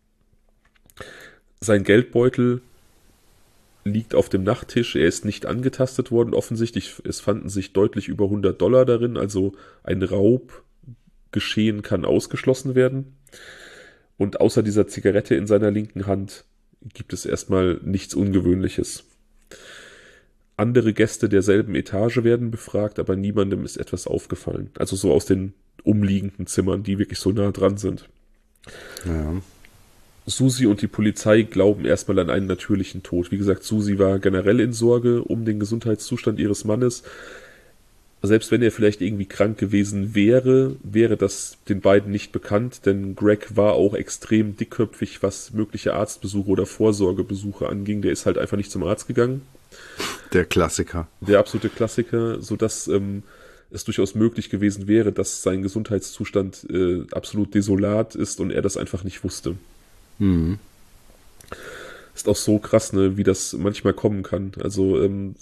Sein Geldbeutel liegt auf dem Nachttisch. Er ist nicht angetastet worden. Offensichtlich, es fanden sich deutlich über $100 darin. Also ein Raubgeschehen kann ausgeschlossen werden. Und außer dieser Zigarette in seiner linken Hand gibt es erstmal nichts Ungewöhnliches. Andere Gäste derselben Etage werden befragt, aber niemandem ist etwas aufgefallen. Also so aus den umliegenden Zimmern, die wirklich so nah dran sind. Ja. Susi und die Polizei glauben erstmal an einen natürlichen Tod. Wie gesagt, Susi war generell in Sorge um den Gesundheitszustand ihres Mannes. Selbst wenn er vielleicht irgendwie krank gewesen wäre, wäre das den beiden nicht bekannt, denn Greg war auch extrem dickköpfig, was mögliche Arztbesuche oder Vorsorgebesuche anging. Der ist halt einfach nicht zum Arzt gegangen. Der Klassiker. Der absolute Klassiker, sodass es durchaus möglich gewesen wäre, dass sein Gesundheitszustand absolut desolat ist und er das einfach nicht wusste. Mhm. Ist auch so krass, ne, wie das manchmal kommen kann. Also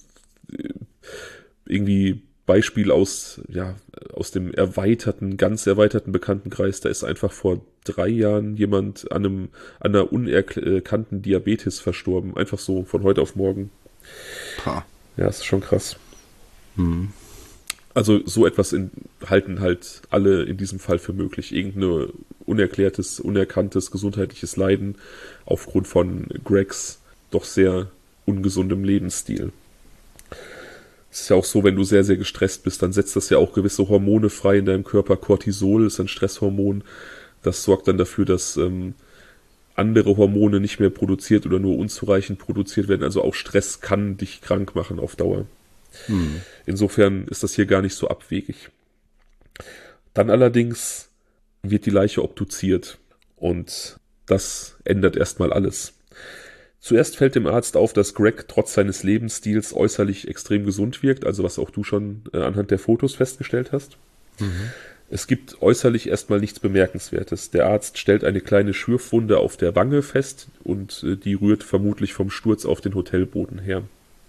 irgendwie Beispiel aus dem ganz erweiterten Bekanntenkreis, da ist einfach vor 3 Jahren jemand an einer unerkannten Diabetes verstorben. Einfach so von heute auf morgen. Pah. Ja, ist schon krass. Mhm. Also so etwas halten halt alle in diesem Fall für möglich. Irgendein unerklärtes, unerkanntes gesundheitliches Leiden aufgrund von Gregs doch sehr ungesundem Lebensstil. Es ist ja auch so, wenn du sehr, sehr gestresst bist, dann setzt das ja auch gewisse Hormone frei in deinem Körper. Cortisol ist ein Stresshormon. Das sorgt dann dafür, dass andere Hormone nicht mehr produziert oder nur unzureichend produziert werden. Also auch Stress kann dich krank machen auf Dauer. Insofern ist das hier gar nicht so abwegig. Dann allerdings wird die Leiche obduziert und das ändert erstmal alles. Zuerst fällt dem Arzt auf, dass Greg trotz seines Lebensstils äußerlich extrem gesund wirkt, also was auch du schon anhand der Fotos festgestellt hast. Es gibt äußerlich erstmal nichts Bemerkenswertes. Der Arzt stellt eine kleine Schürfwunde auf der Wange fest und die rührt vermutlich vom Sturz auf den Hotelboden her.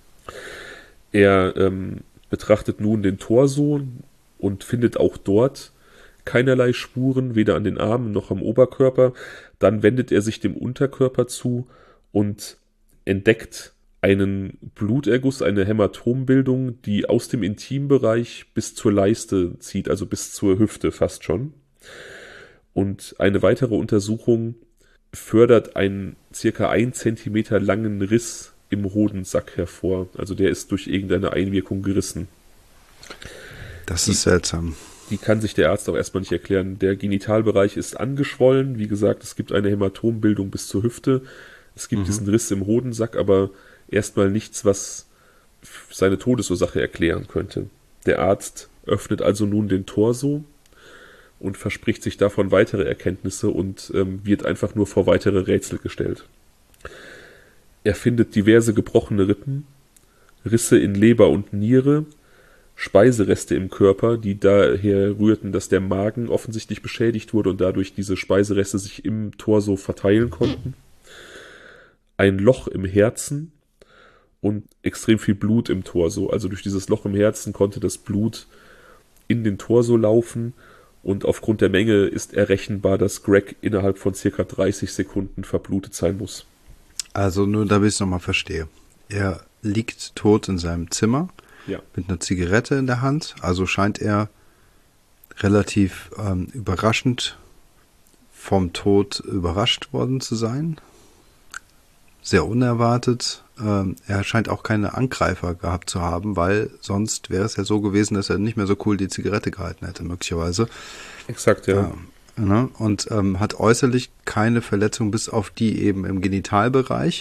Er betrachtet nun den Torso und findet auch dort keinerlei Spuren, weder an den Armen noch am Oberkörper. Dann wendet er sich dem Unterkörper zu und entdeckt einen Bluterguss, eine Hämatombildung, die aus dem Intimbereich bis zur Leiste zieht, also bis zur Hüfte fast schon. Und eine weitere Untersuchung fördert einen circa 1 Zentimeter langen Riss im Hodensack hervor. Also der ist durch irgendeine Einwirkung gerissen. Das ist seltsam. Die kann sich der Arzt auch erstmal nicht erklären. Der Genitalbereich ist angeschwollen. Wie gesagt, es gibt eine Hämatombildung bis zur Hüfte. Es gibt diesen Riss im Hodensack, aber erstmal nichts, was seine Todesursache erklären könnte. Der Arzt öffnet also nun den Torso und verspricht sich davon weitere Erkenntnisse und wird einfach nur vor weitere Rätsel gestellt. Er findet diverse gebrochene Rippen, Risse in Leber und Niere, Speisereste im Körper, die daher rührten, dass der Magen offensichtlich beschädigt wurde und dadurch diese Speisereste sich im Torso verteilen konnten. Ein Loch im Herzen und extrem viel Blut im Torso. Also durch dieses Loch im Herzen konnte das Blut in den Torso laufen und aufgrund der Menge ist errechenbar, dass Greg innerhalb von circa 30 Sekunden verblutet sein muss. Also nur, damit ich es nochmal verstehe. Er liegt tot in seinem Zimmer mit einer Zigarette in der Hand. Also scheint er relativ überraschend vom Tod überrascht worden zu sein. Sehr unerwartet. Er scheint auch keine Angreifer gehabt zu haben, weil sonst wäre es ja so gewesen, dass er nicht mehr so cool die Zigarette gehalten hätte, möglicherweise. Exakt, ja. ne? Und hat äußerlich keine Verletzung bis auf die eben im Genitalbereich.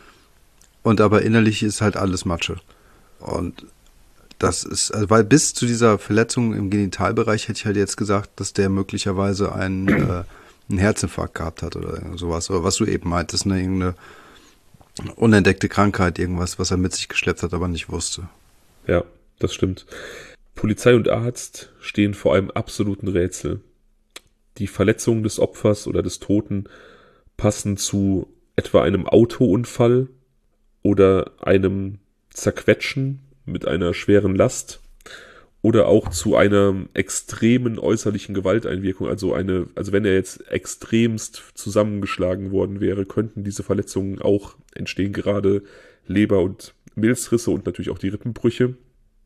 Und aber innerlich ist halt alles Matsche. Und das ist, also weil bis zu dieser Verletzung im Genitalbereich hätte ich halt jetzt gesagt, dass der möglicherweise einen Herzinfarkt gehabt hat oder sowas. Oder was du eben meintest, ne? Irgendeine unentdeckte Krankheit, irgendwas, was er mit sich geschleppt hat, aber nicht wusste. Ja, das stimmt. Polizei und Arzt stehen vor einem absoluten Rätsel. Die Verletzungen des Opfers oder des Toten passen zu etwa einem Autounfall oder einem Zerquetschen mit einer schweren Last oder auch zu einer extremen äußerlichen Gewalteinwirkung. Also wenn er jetzt extremst zusammengeschlagen worden wäre, könnten diese Verletzungen auch entstehen, gerade Leber- und Milzrisse und natürlich auch die Rippenbrüche.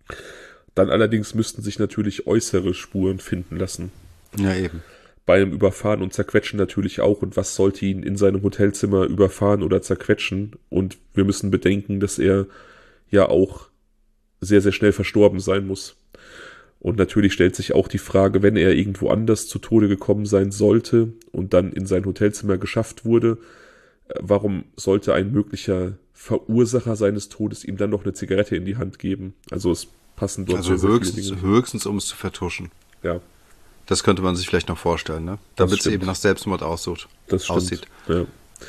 Dann allerdings müssten sich natürlich äußere Spuren finden lassen. Ja, eben. Bei einem Überfahren und Zerquetschen natürlich auch. Und was sollte ihn in seinem Hotelzimmer überfahren oder zerquetschen? Und wir müssen bedenken, dass er ja auch sehr, sehr schnell verstorben sein muss. Und natürlich stellt sich auch die Frage, wenn er irgendwo anders zu Tode gekommen sein sollte und dann in sein Hotelzimmer geschafft wurde, warum sollte ein möglicher Verursacher seines Todes ihm dann noch eine Zigarette in die Hand geben? Also es passen dort Also sehr viele Dinge. höchstens, um es zu vertuschen. Ja, Das könnte man sich vielleicht noch vorstellen, ne? Damit es eben nach Selbstmord aussieht. Ja.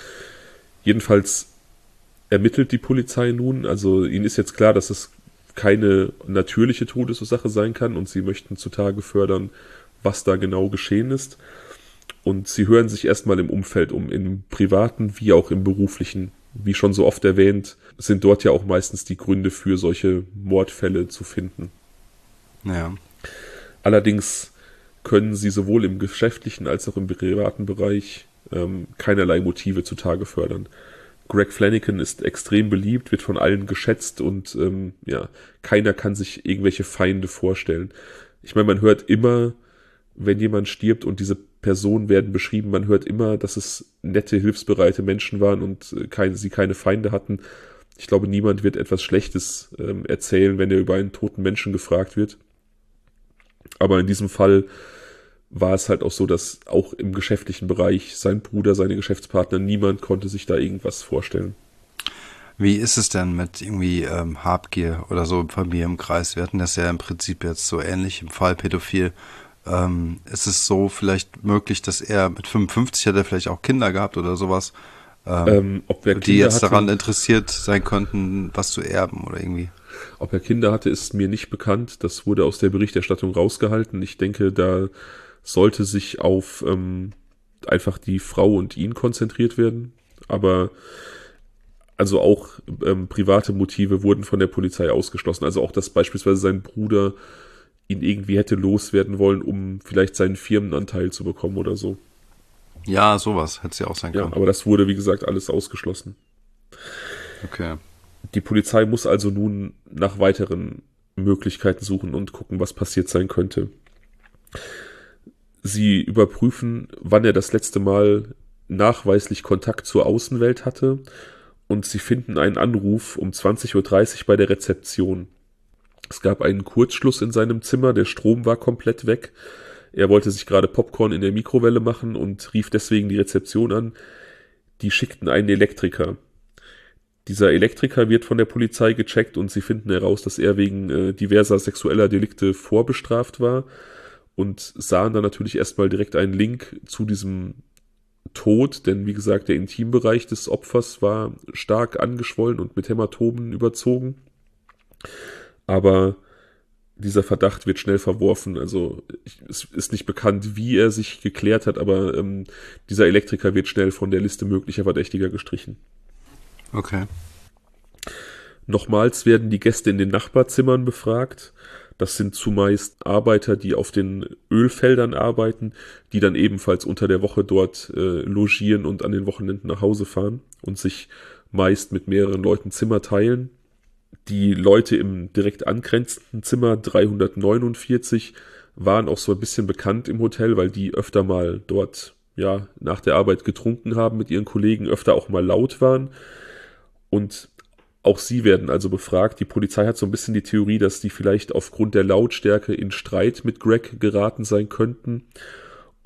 Jedenfalls ermittelt die Polizei nun, also ihnen ist jetzt klar, dass es keine natürliche Todesursache sein kann und sie möchten zutage fördern, was da genau geschehen ist. Und sie hören sich erstmal im Umfeld um, im privaten wie auch im beruflichen. Wie schon so oft erwähnt, sind dort ja auch meistens die Gründe für solche Mordfälle zu finden. Ja. Allerdings können sie sowohl im geschäftlichen als auch im privaten Bereich keinerlei Motive zutage fördern. Greg Flanagan ist extrem beliebt, wird von allen geschätzt und keiner kann sich irgendwelche Feinde vorstellen. Ich meine, man hört immer, wenn jemand stirbt und diese Personen werden beschrieben, man hört immer, dass es nette, hilfsbereite Menschen waren und sie keine Feinde hatten. Ich glaube, niemand wird etwas Schlechtes erzählen, wenn er über einen toten Menschen gefragt wird. Aber in diesem Fall war es halt auch so, dass auch im geschäftlichen Bereich sein Bruder, seine Geschäftspartner, niemand konnte sich da irgendwas vorstellen. Wie ist es denn mit irgendwie Habgier oder so im Familienkreis? Wir hatten das ja im Prinzip jetzt so ähnlich im Fall Pädophil. Ist es so vielleicht möglich, dass er mit 55 hat er vielleicht auch Kinder gehabt oder sowas, Ob er die Kinder jetzt hatte, daran interessiert sein könnten, was zu erben oder irgendwie? ob er Kinder hatte, ist mir nicht bekannt. Das wurde aus der Berichterstattung rausgehalten. Ich denke, da sollte sich auf einfach die Frau und ihn konzentriert werden. Aber also auch private Motive wurden von der Polizei ausgeschlossen. Also auch, dass beispielsweise sein Bruder ihn irgendwie hätte loswerden wollen, um vielleicht seinen Firmenanteil zu bekommen oder so. Ja, sowas hätte es ja auch sein Ja, können. aber das wurde, wie gesagt, alles ausgeschlossen. Okay. Die Polizei muss also nun nach weiteren Möglichkeiten suchen und gucken, was passiert sein könnte. Sie überprüfen, wann er das letzte Mal nachweislich Kontakt zur Außenwelt hatte und sie finden einen Anruf um 20:30 Uhr bei der Rezeption. Es gab einen Kurzschluss in seinem Zimmer, der Strom war komplett weg. Er wollte sich gerade Popcorn in der Mikrowelle machen und rief deswegen die Rezeption an. Die schickten einen Elektriker. Dieser Elektriker wird von der Polizei gecheckt und sie finden heraus, dass er wegen diverser sexueller Delikte vorbestraft war und sahen dann natürlich erstmal direkt einen Link zu diesem Tod, denn wie gesagt, der Intimbereich des Opfers war stark angeschwollen und mit Hämatomen überzogen. Aber dieser Verdacht wird schnell verworfen. Also es ist nicht bekannt, wie er sich geklärt hat, aber dieser Elektriker wird schnell von der Liste möglicher Verdächtiger gestrichen. Okay. Nochmals werden die Gäste in den Nachbarzimmern befragt. Das sind zumeist Arbeiter, die auf den Ölfeldern arbeiten, die dann ebenfalls unter der Woche dort logieren und an den Wochenenden nach Hause fahren und sich meist mit mehreren Leuten Zimmer teilen. Die Leute im direkt angrenzenden Zimmer 349 waren auch so ein bisschen bekannt im Hotel, weil die öfter mal dort nach der Arbeit getrunken haben mit ihren Kollegen, öfter auch mal laut waren. Und auch sie werden also befragt. Die Polizei hat so ein bisschen die Theorie, dass die vielleicht aufgrund der Lautstärke in Streit mit Greg geraten sein könnten. Und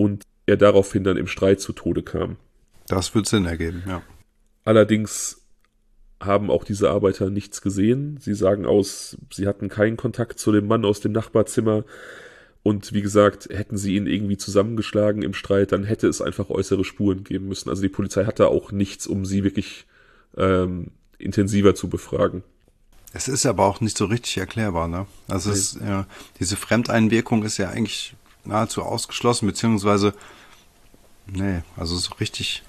er daraufhin dann im Streit zu Tode kam. Das wird Sinn ergeben, ja. Allerdings haben auch diese Arbeiter nichts gesehen. Sie sagen aus, sie hatten keinen Kontakt zu dem Mann aus dem Nachbarzimmer. Und wie gesagt, hätten sie ihn irgendwie zusammengeschlagen im Streit, dann hätte es einfach äußere Spuren geben müssen. Also die Polizei hatte auch nichts, um sie wirklich intensiver zu befragen. Es ist aber auch nicht so richtig erklärbar, ne? Also es, ja, diese Fremdeinwirkung ist ja eigentlich nahezu ausgeschlossen, beziehungsweise, nee, also so richtig,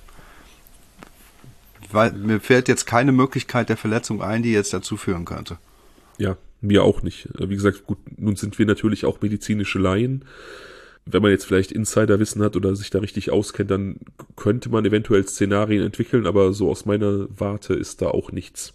weil mir fällt jetzt keine Möglichkeit der Verletzung ein, die jetzt dazu führen könnte. Ja, mir auch nicht. Wie gesagt, gut, nun sind wir natürlich auch medizinische Laien. Wenn man jetzt vielleicht Insiderwissen hat oder sich da richtig auskennt, dann könnte man eventuell Szenarien entwickeln, aber so aus meiner Warte ist da auch nichts.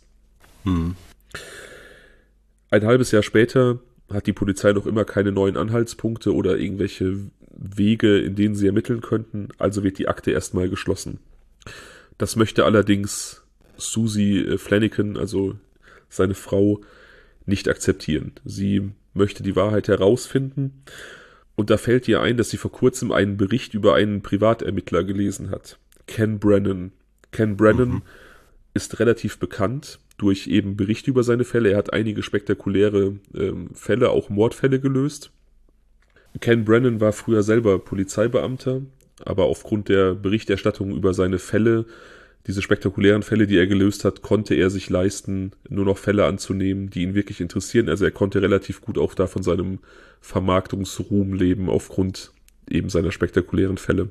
Ein halbes Jahr später hat die Polizei noch immer keine neuen Anhaltspunkte oder irgendwelche Wege, in denen sie ermitteln könnten, also wird die Akte erstmal geschlossen. Das möchte allerdings Susie Flanagan, also seine Frau, nicht akzeptieren. Sie möchte die Wahrheit herausfinden und da fällt ihr ein, dass sie vor kurzem einen Bericht über einen Privatermittler gelesen hat. Ken Brennan. Ken Brennan ist relativ bekannt durch eben Berichte über seine Fälle. Er hat einige spektakuläre Fälle, auch Mordfälle gelöst. Ken Brennan war früher selber Polizeibeamter, aber aufgrund der Berichterstattung über seine Fälle, diese spektakulären Fälle, die er gelöst hat, konnte er sich leisten, nur noch Fälle anzunehmen, die ihn wirklich interessieren. Also er konnte relativ gut auch da von seinem Vermarktungsruhm leben, aufgrund eben seiner spektakulären Fälle.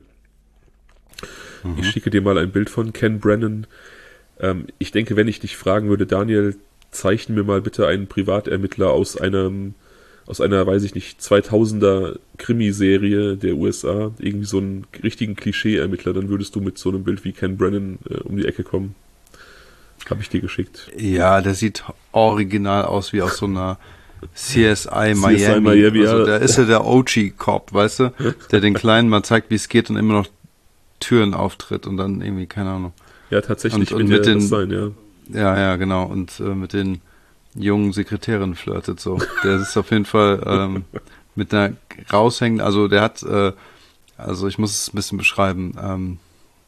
Ich schicke dir mal ein Bild von Ken Brennan. Ich denke, wenn ich dich fragen würde, Daniel, zeichne mir mal bitte einen Privatermittler aus einer, weiß ich nicht, 2000er Krimiserie der USA, irgendwie so einen richtigen Klischee-Ermittler, dann würdest du mit so einem Bild wie Ken Brennan um die Ecke kommen. Habe ich dir geschickt. Ja, der sieht original aus wie aus so einer CSI Miami. Also, da ist ja der OG-Cop, weißt du, der den Kleinen mal zeigt, wie es geht und immer noch Türen auftritt und dann irgendwie, keine Ahnung. Ja, tatsächlich und mit den, das sein, ja. Ja, genau. Und mit den jungen Sekretärinnen flirtet so. Der ist auf jeden Fall mit einer raushängenden, also der hat, also ich muss es ein bisschen beschreiben,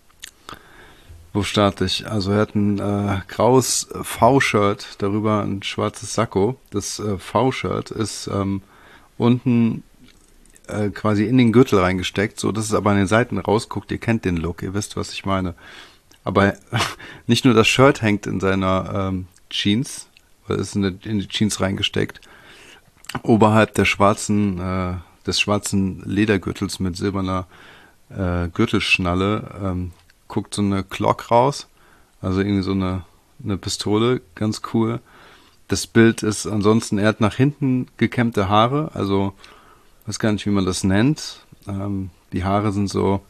wo starte ich? Also er hat ein graues V-Shirt, darüber ein schwarzes Sakko. Das V-Shirt ist unten quasi in den Gürtel reingesteckt, so dass es aber an den Seiten rausguckt. Ihr kennt den Look, ihr wisst, was ich meine. Aber nicht nur das Shirt hängt in seiner Jeans, weil es in die Jeans reingesteckt. Oberhalb der des schwarzen Ledergürtels mit silberner Gürtelschnalle guckt so eine Glock raus, also irgendwie so eine Pistole, ganz cool. Das Bild ist ansonsten, er hat nach hinten gekämmte Haare, also weiß gar nicht, wie man das nennt. Die Haare sind so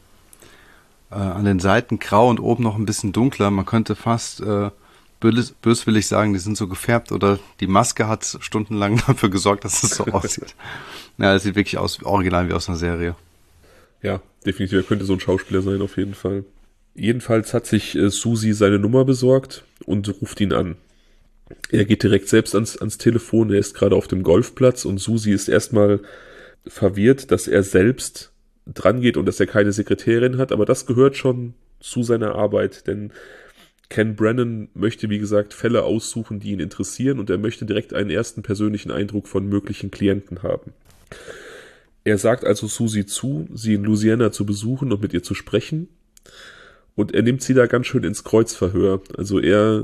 an den Seiten grau und oben noch ein bisschen dunkler. Man könnte fast böswillig sagen, die sind so gefärbt oder die Maske hat stundenlang dafür gesorgt, dass es so aussieht. Ja, es sieht wirklich aus, original wie aus einer Serie. Ja, definitiv. Er könnte so ein Schauspieler sein, auf jeden Fall. Jedenfalls hat sich Susi seine Nummer besorgt und ruft ihn an. Er geht direkt selbst ans Telefon. Er ist gerade auf dem Golfplatz und Susi ist erstmal verwirrt, dass er selbst dran geht und dass er keine Sekretärin hat, aber das gehört schon zu seiner Arbeit, denn Ken Brennan möchte, wie gesagt, Fälle aussuchen, die ihn interessieren und er möchte direkt einen ersten persönlichen Eindruck von möglichen Klienten haben. Er sagt also Susi zu, sie in Louisiana zu besuchen und mit ihr zu sprechen und er nimmt sie da ganz schön ins Kreuzverhör. Also er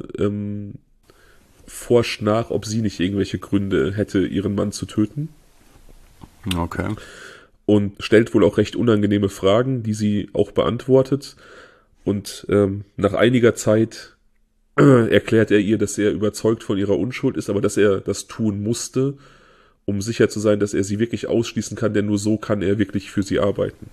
forscht nach, ob sie nicht irgendwelche Gründe hätte, ihren Mann zu töten. Okay. Und stellt wohl auch recht unangenehme Fragen, die sie auch beantwortet. Und nach einiger Zeit erklärt er ihr, dass er überzeugt von ihrer Unschuld ist, aber dass er das tun musste, um sicher zu sein, dass er sie wirklich ausschließen kann, denn nur so kann er wirklich für sie arbeiten.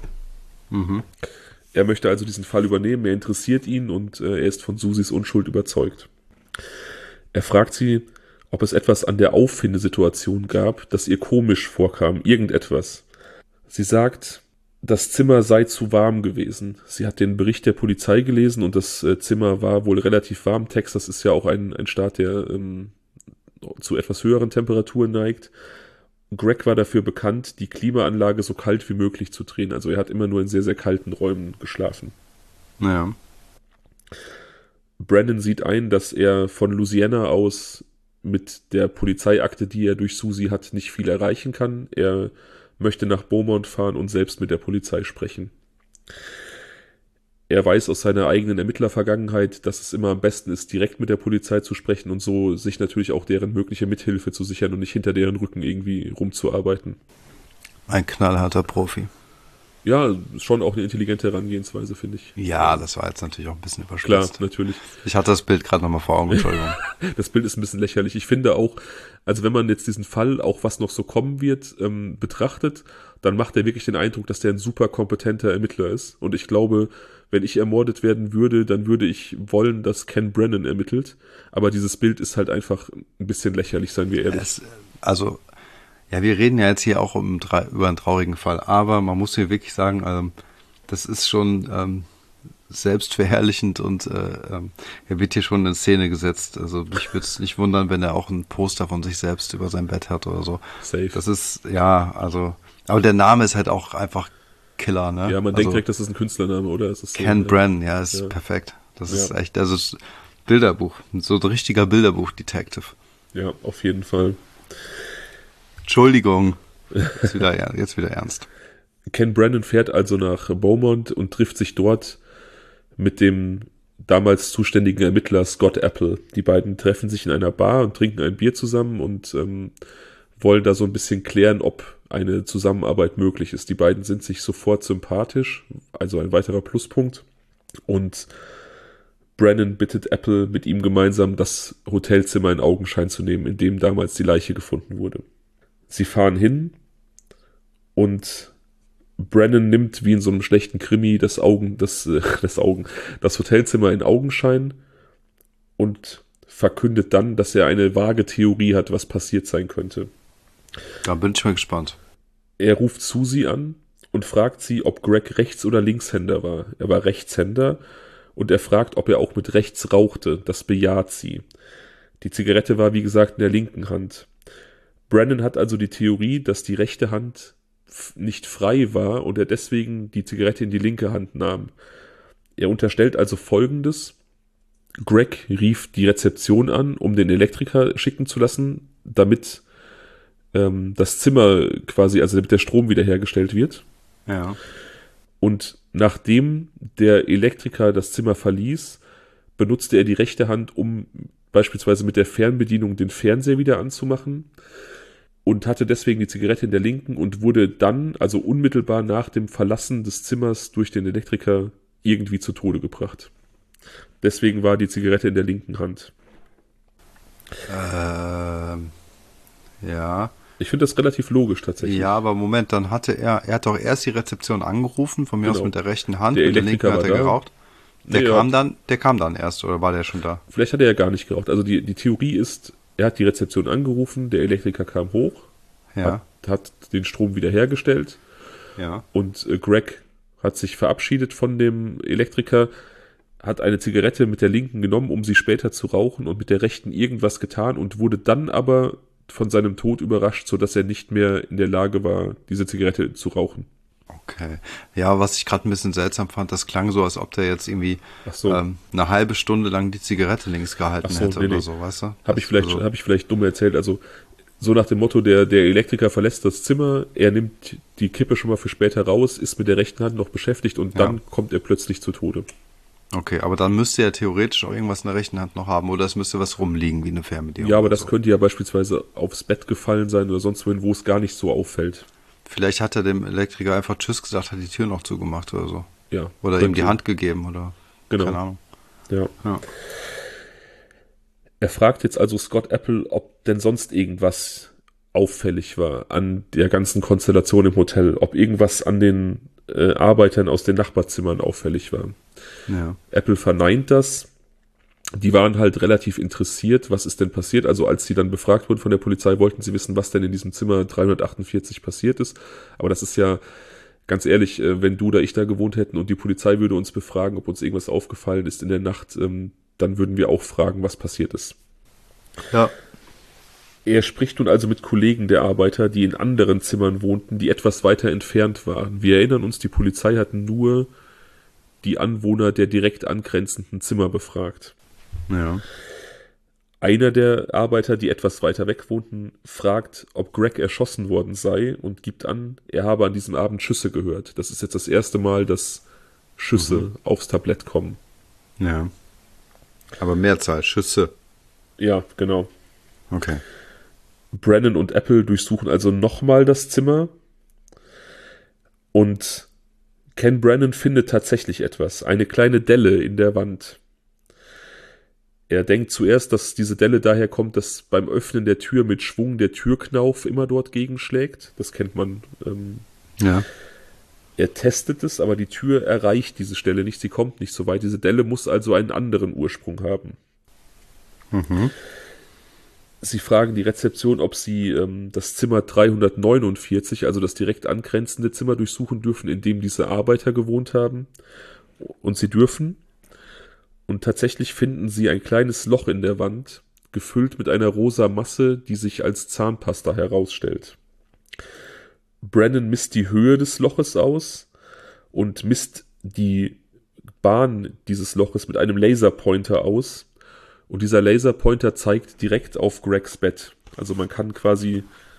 Er möchte also diesen Fall übernehmen, er interessiert ihn und er ist von Susis Unschuld überzeugt. Er fragt sie, ob es etwas an der Auffindesituation gab, das ihr komisch vorkam, irgendetwas. Sie sagt, das Zimmer sei zu warm gewesen. Sie hat den Bericht der Polizei gelesen und das Zimmer war wohl relativ warm. Texas ist ja auch ein Staat, der zu etwas höheren Temperaturen neigt. Greg war dafür bekannt, die Klimaanlage so kalt wie möglich zu drehen. Also er hat immer nur in sehr, sehr kalten Räumen geschlafen. Ja. Brennan sieht ein, dass er von Louisiana aus mit der Polizeiakte, die er durch Susie hat, nicht viel erreichen kann. Er möchte nach Beaumont fahren und selbst mit der Polizei sprechen. Er weiß aus seiner eigenen Ermittlervergangenheit, dass es immer am besten ist, direkt mit der Polizei zu sprechen und so sich natürlich auch deren mögliche Mithilfe zu sichern und nicht hinter deren Rücken irgendwie rumzuarbeiten. Ein knallharter Profi. Ja, schon auch eine intelligente Herangehensweise, finde ich. Ja, das war jetzt natürlich auch ein bisschen Klar, überspitzt. natürlich. Ich hatte das Bild gerade nochmal vor Augen, Entschuldigung. Das Bild ist ein bisschen lächerlich. Ich finde auch, also wenn man jetzt diesen Fall, auch was noch so kommen wird, betrachtet, dann macht er wirklich den Eindruck, dass der ein super kompetenter Ermittler ist. Und ich glaube, wenn ich ermordet werden würde, dann würde ich wollen, dass Ken Brennan ermittelt. Aber dieses Bild ist halt einfach ein bisschen lächerlich, seien wir ehrlich. Ja, wir reden ja jetzt hier auch über einen traurigen Fall, aber man muss hier wirklich sagen, das ist schon selbstverherrlichend und er wird hier schon in Szene gesetzt. Also mich würde es nicht wundern, wenn er auch ein Poster von sich selbst über sein Bett hat oder so. Safe. Das ist, ja, also, aber der Name ist halt auch einfach Killer, ne? Ja, man denkt direkt, das ist ein Künstlername, oder? Es ist so, Ken Brennan, ja, ist perfekt. Das ist echt, also Bilderbuch, so ein richtiger Bilderbuch-Detective. Ja, auf jeden Fall. Entschuldigung, jetzt wieder ernst. Ken Brennan fährt also nach Beaumont und trifft sich dort mit dem damals zuständigen Ermittler Scott Apple. Die beiden treffen sich in einer Bar und trinken ein Bier zusammen und wollen da so ein bisschen klären, ob eine Zusammenarbeit möglich ist. Die beiden sind sich sofort sympathisch, also ein weiterer Pluspunkt. Und Brennan bittet Apple, mit ihm gemeinsam das Hotelzimmer in Augenschein zu nehmen, in dem damals die Leiche gefunden wurde. Sie fahren hin und Brennan nimmt wie in so einem schlechten Krimi das Hotelzimmer in Augenschein und verkündet dann, dass er eine vage Theorie hat, was passiert sein könnte. Da bin ich mal gespannt. Er ruft Susie an und fragt sie, ob Greg Rechts- oder Linkshänder war. Er war Rechtshänder und er fragt, ob er auch mit rechts rauchte. Das bejaht sie. Die Zigarette war, wie gesagt, in der linken Hand. Brennan hat also die Theorie, dass die rechte Hand nicht frei war und er deswegen die Zigarette in die linke Hand nahm. Er unterstellt also Folgendes. Greg rief die Rezeption an, um den Elektriker schicken zu lassen, damit das Zimmer quasi, also damit der Strom wiederhergestellt wird. Ja. Und nachdem der Elektriker das Zimmer verließ, benutzte er die rechte Hand, um beispielsweise mit der Fernbedienung den Fernseher wieder anzumachen und hatte deswegen die Zigarette in der linken und wurde dann, also unmittelbar nach dem Verlassen des Zimmers durch den Elektriker, irgendwie zu Tode gebracht. Deswegen war die Zigarette in der linken Hand. Ja. Ich finde das relativ logisch tatsächlich. Ja, aber Moment, dann hatte er hat doch erst die Rezeption angerufen, von mir aus mit der rechten Hand, der mit der linken hat er da. geraucht. Der kam dann erst, oder war der schon da? Vielleicht hat er ja gar nicht geraucht. Also die Theorie ist, er hat die Rezeption angerufen, der Elektriker kam hoch, hat den Strom wiederhergestellt und Greg hat sich verabschiedet von dem Elektriker, hat eine Zigarette mit der linken genommen, um sie später zu rauchen und mit der rechten irgendwas getan und wurde dann aber von seinem Tod überrascht, sodass er nicht mehr in der Lage war, diese Zigarette zu rauchen. Okay. Ja, was ich gerade ein bisschen seltsam fand, das klang so, als ob der jetzt irgendwie eine halbe Stunde lang die Zigarette links gehalten hätte oder so, weißt du? Habe ich vielleicht dumm erzählt. Also so nach dem Motto, der Elektriker verlässt das Zimmer, er nimmt die Kippe schon mal für später raus, ist mit der rechten Hand noch beschäftigt und dann kommt er plötzlich zu Tode. Okay, aber dann müsste er theoretisch auch irgendwas in der rechten Hand noch haben oder es müsste was rumliegen wie eine Fernbedienung. Ja, aber das könnte ja beispielsweise aufs Bett gefallen sein oder sonst wohin, wo es gar nicht so auffällt. Vielleicht hat er dem Elektriker einfach Tschüss gesagt, hat die Tür noch zugemacht oder so. Ja. Oder ihm die Hand gegeben oder genau. Keine Ahnung. Ja. Er fragt jetzt also Scott Apple, ob denn sonst irgendwas auffällig war an der ganzen Konstellation im Hotel, ob irgendwas an den Arbeitern aus den Nachbarzimmern auffällig war. Ja. Apple verneint das. Die waren halt relativ interessiert, was ist denn passiert. Also als sie dann befragt wurden von der Polizei, wollten sie wissen, was denn in diesem Zimmer 348 passiert ist. Aber das ist ja, ganz ehrlich, wenn du oder ich da gewohnt hätten und die Polizei würde uns befragen, ob uns irgendwas aufgefallen ist in der Nacht, dann würden wir auch fragen, was passiert ist. Ja. Er spricht nun also mit Kollegen der Arbeiter, die in anderen Zimmern wohnten, die etwas weiter entfernt waren. Wir erinnern uns, die Polizei hat nur die Anwohner der direkt angrenzenden Zimmer befragt. Ja. Einer der Arbeiter, die etwas weiter weg wohnten, fragt, ob Greg erschossen worden sei und gibt an, er habe an diesem Abend Schüsse gehört. Das ist jetzt das erste Mal, dass Schüsse aufs Tablett kommen. Ja. Aber Mehrzahl, Schüsse. Ja, genau. Okay. Brennan und Apple durchsuchen also nochmal das Zimmer und Ken Brennan findet tatsächlich etwas. Eine kleine Delle in der Wand. Er denkt zuerst, dass diese Delle daher kommt, dass beim Öffnen der Tür mit Schwung der Türknauf immer dort gegenschlägt. Das kennt man. Ja. Er testet es, aber die Tür erreicht diese Stelle nicht. Sie kommt nicht so weit. Diese Delle muss also einen anderen Ursprung haben. Mhm. Sie fragen die Rezeption, ob sie das Zimmer 349, also das direkt angrenzende Zimmer, durchsuchen dürfen, in dem diese Arbeiter gewohnt haben. Und sie dürfen. Und tatsächlich finden sie ein kleines Loch in der Wand, gefüllt mit einer rosa Masse, die sich als Zahnpasta herausstellt. Brennan misst die Höhe des Loches aus und misst die Bahn dieses Loches mit einem Laserpointer aus. Und dieser Laserpointer zeigt direkt auf Gregs Bett. Also man kann quasi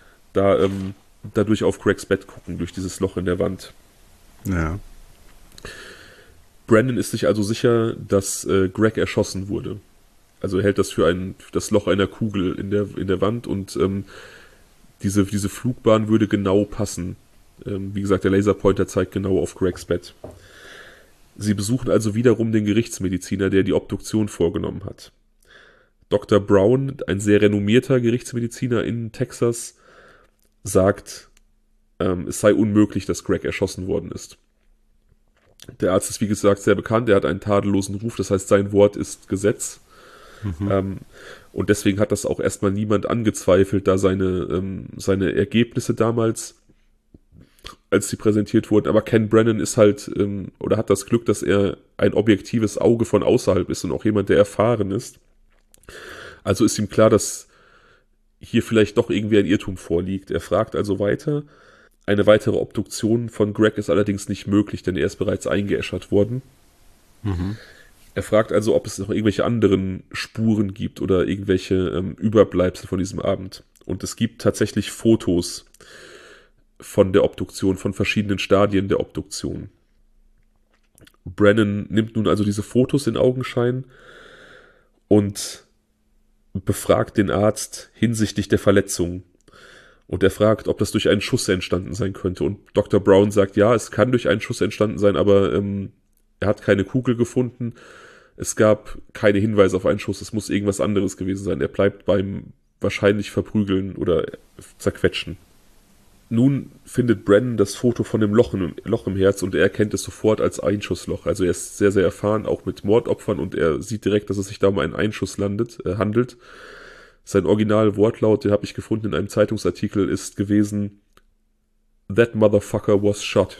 dadurch auf Gregs Bett gucken, durch dieses Loch in der Wand. Ja. Brennan ist sich also sicher, dass Greg erschossen wurde. Also er hält das für das Loch einer Kugel in der Wand und diese Flugbahn würde genau passen. Wie gesagt, der Laserpointer zeigt genau auf Gregs Bett. Sie besuchen also wiederum den Gerichtsmediziner, der die Obduktion vorgenommen hat. Dr. Brown, ein sehr renommierter Gerichtsmediziner in Texas, sagt, es sei unmöglich, dass Greg erschossen worden ist. Der Arzt ist, wie gesagt, sehr bekannt. Er hat einen tadellosen Ruf, das heißt, sein Wort ist Gesetz. Und deswegen hat das auch erstmal niemand angezweifelt, da seine Ergebnisse damals, als sie präsentiert wurden. Aber Ken Brennan ist halt, oder hat das Glück, dass er ein objektives Auge von außerhalb ist und auch jemand, der erfahren ist. Also ist ihm klar, dass hier vielleicht doch irgendwie ein Irrtum vorliegt. Er fragt also weiter. Eine weitere Obduktion von Greg ist allerdings nicht möglich, denn er ist bereits eingeäschert worden. Mhm. Er fragt also, ob es noch irgendwelche anderen Spuren gibt oder irgendwelche Überbleibsel von diesem Abend. Und es gibt tatsächlich Fotos von der Obduktion, von verschiedenen Stadien der Obduktion. Brennan nimmt nun also diese Fotos in Augenschein und befragt den Arzt hinsichtlich der Verletzungen. Und er fragt, ob das durch einen Schuss entstanden sein könnte. Und Dr. Brown sagt, ja, es kann durch einen Schuss entstanden sein, aber er hat keine Kugel gefunden. Es gab keine Hinweise auf einen Schuss. Es muss irgendwas anderes gewesen sein. Er bleibt beim wahrscheinlich Verprügeln oder Zerquetschen. Nun findet Brennan das Foto von dem Loch im Herz und er erkennt es sofort als Einschussloch. Also er ist sehr, sehr erfahren, auch mit Mordopfern, und er sieht direkt, dass es sich da um einen Einschuss handelt. Sein Original-Wortlaut, den habe ich gefunden in einem Zeitungsartikel, ist gewesen: That motherfucker was shot.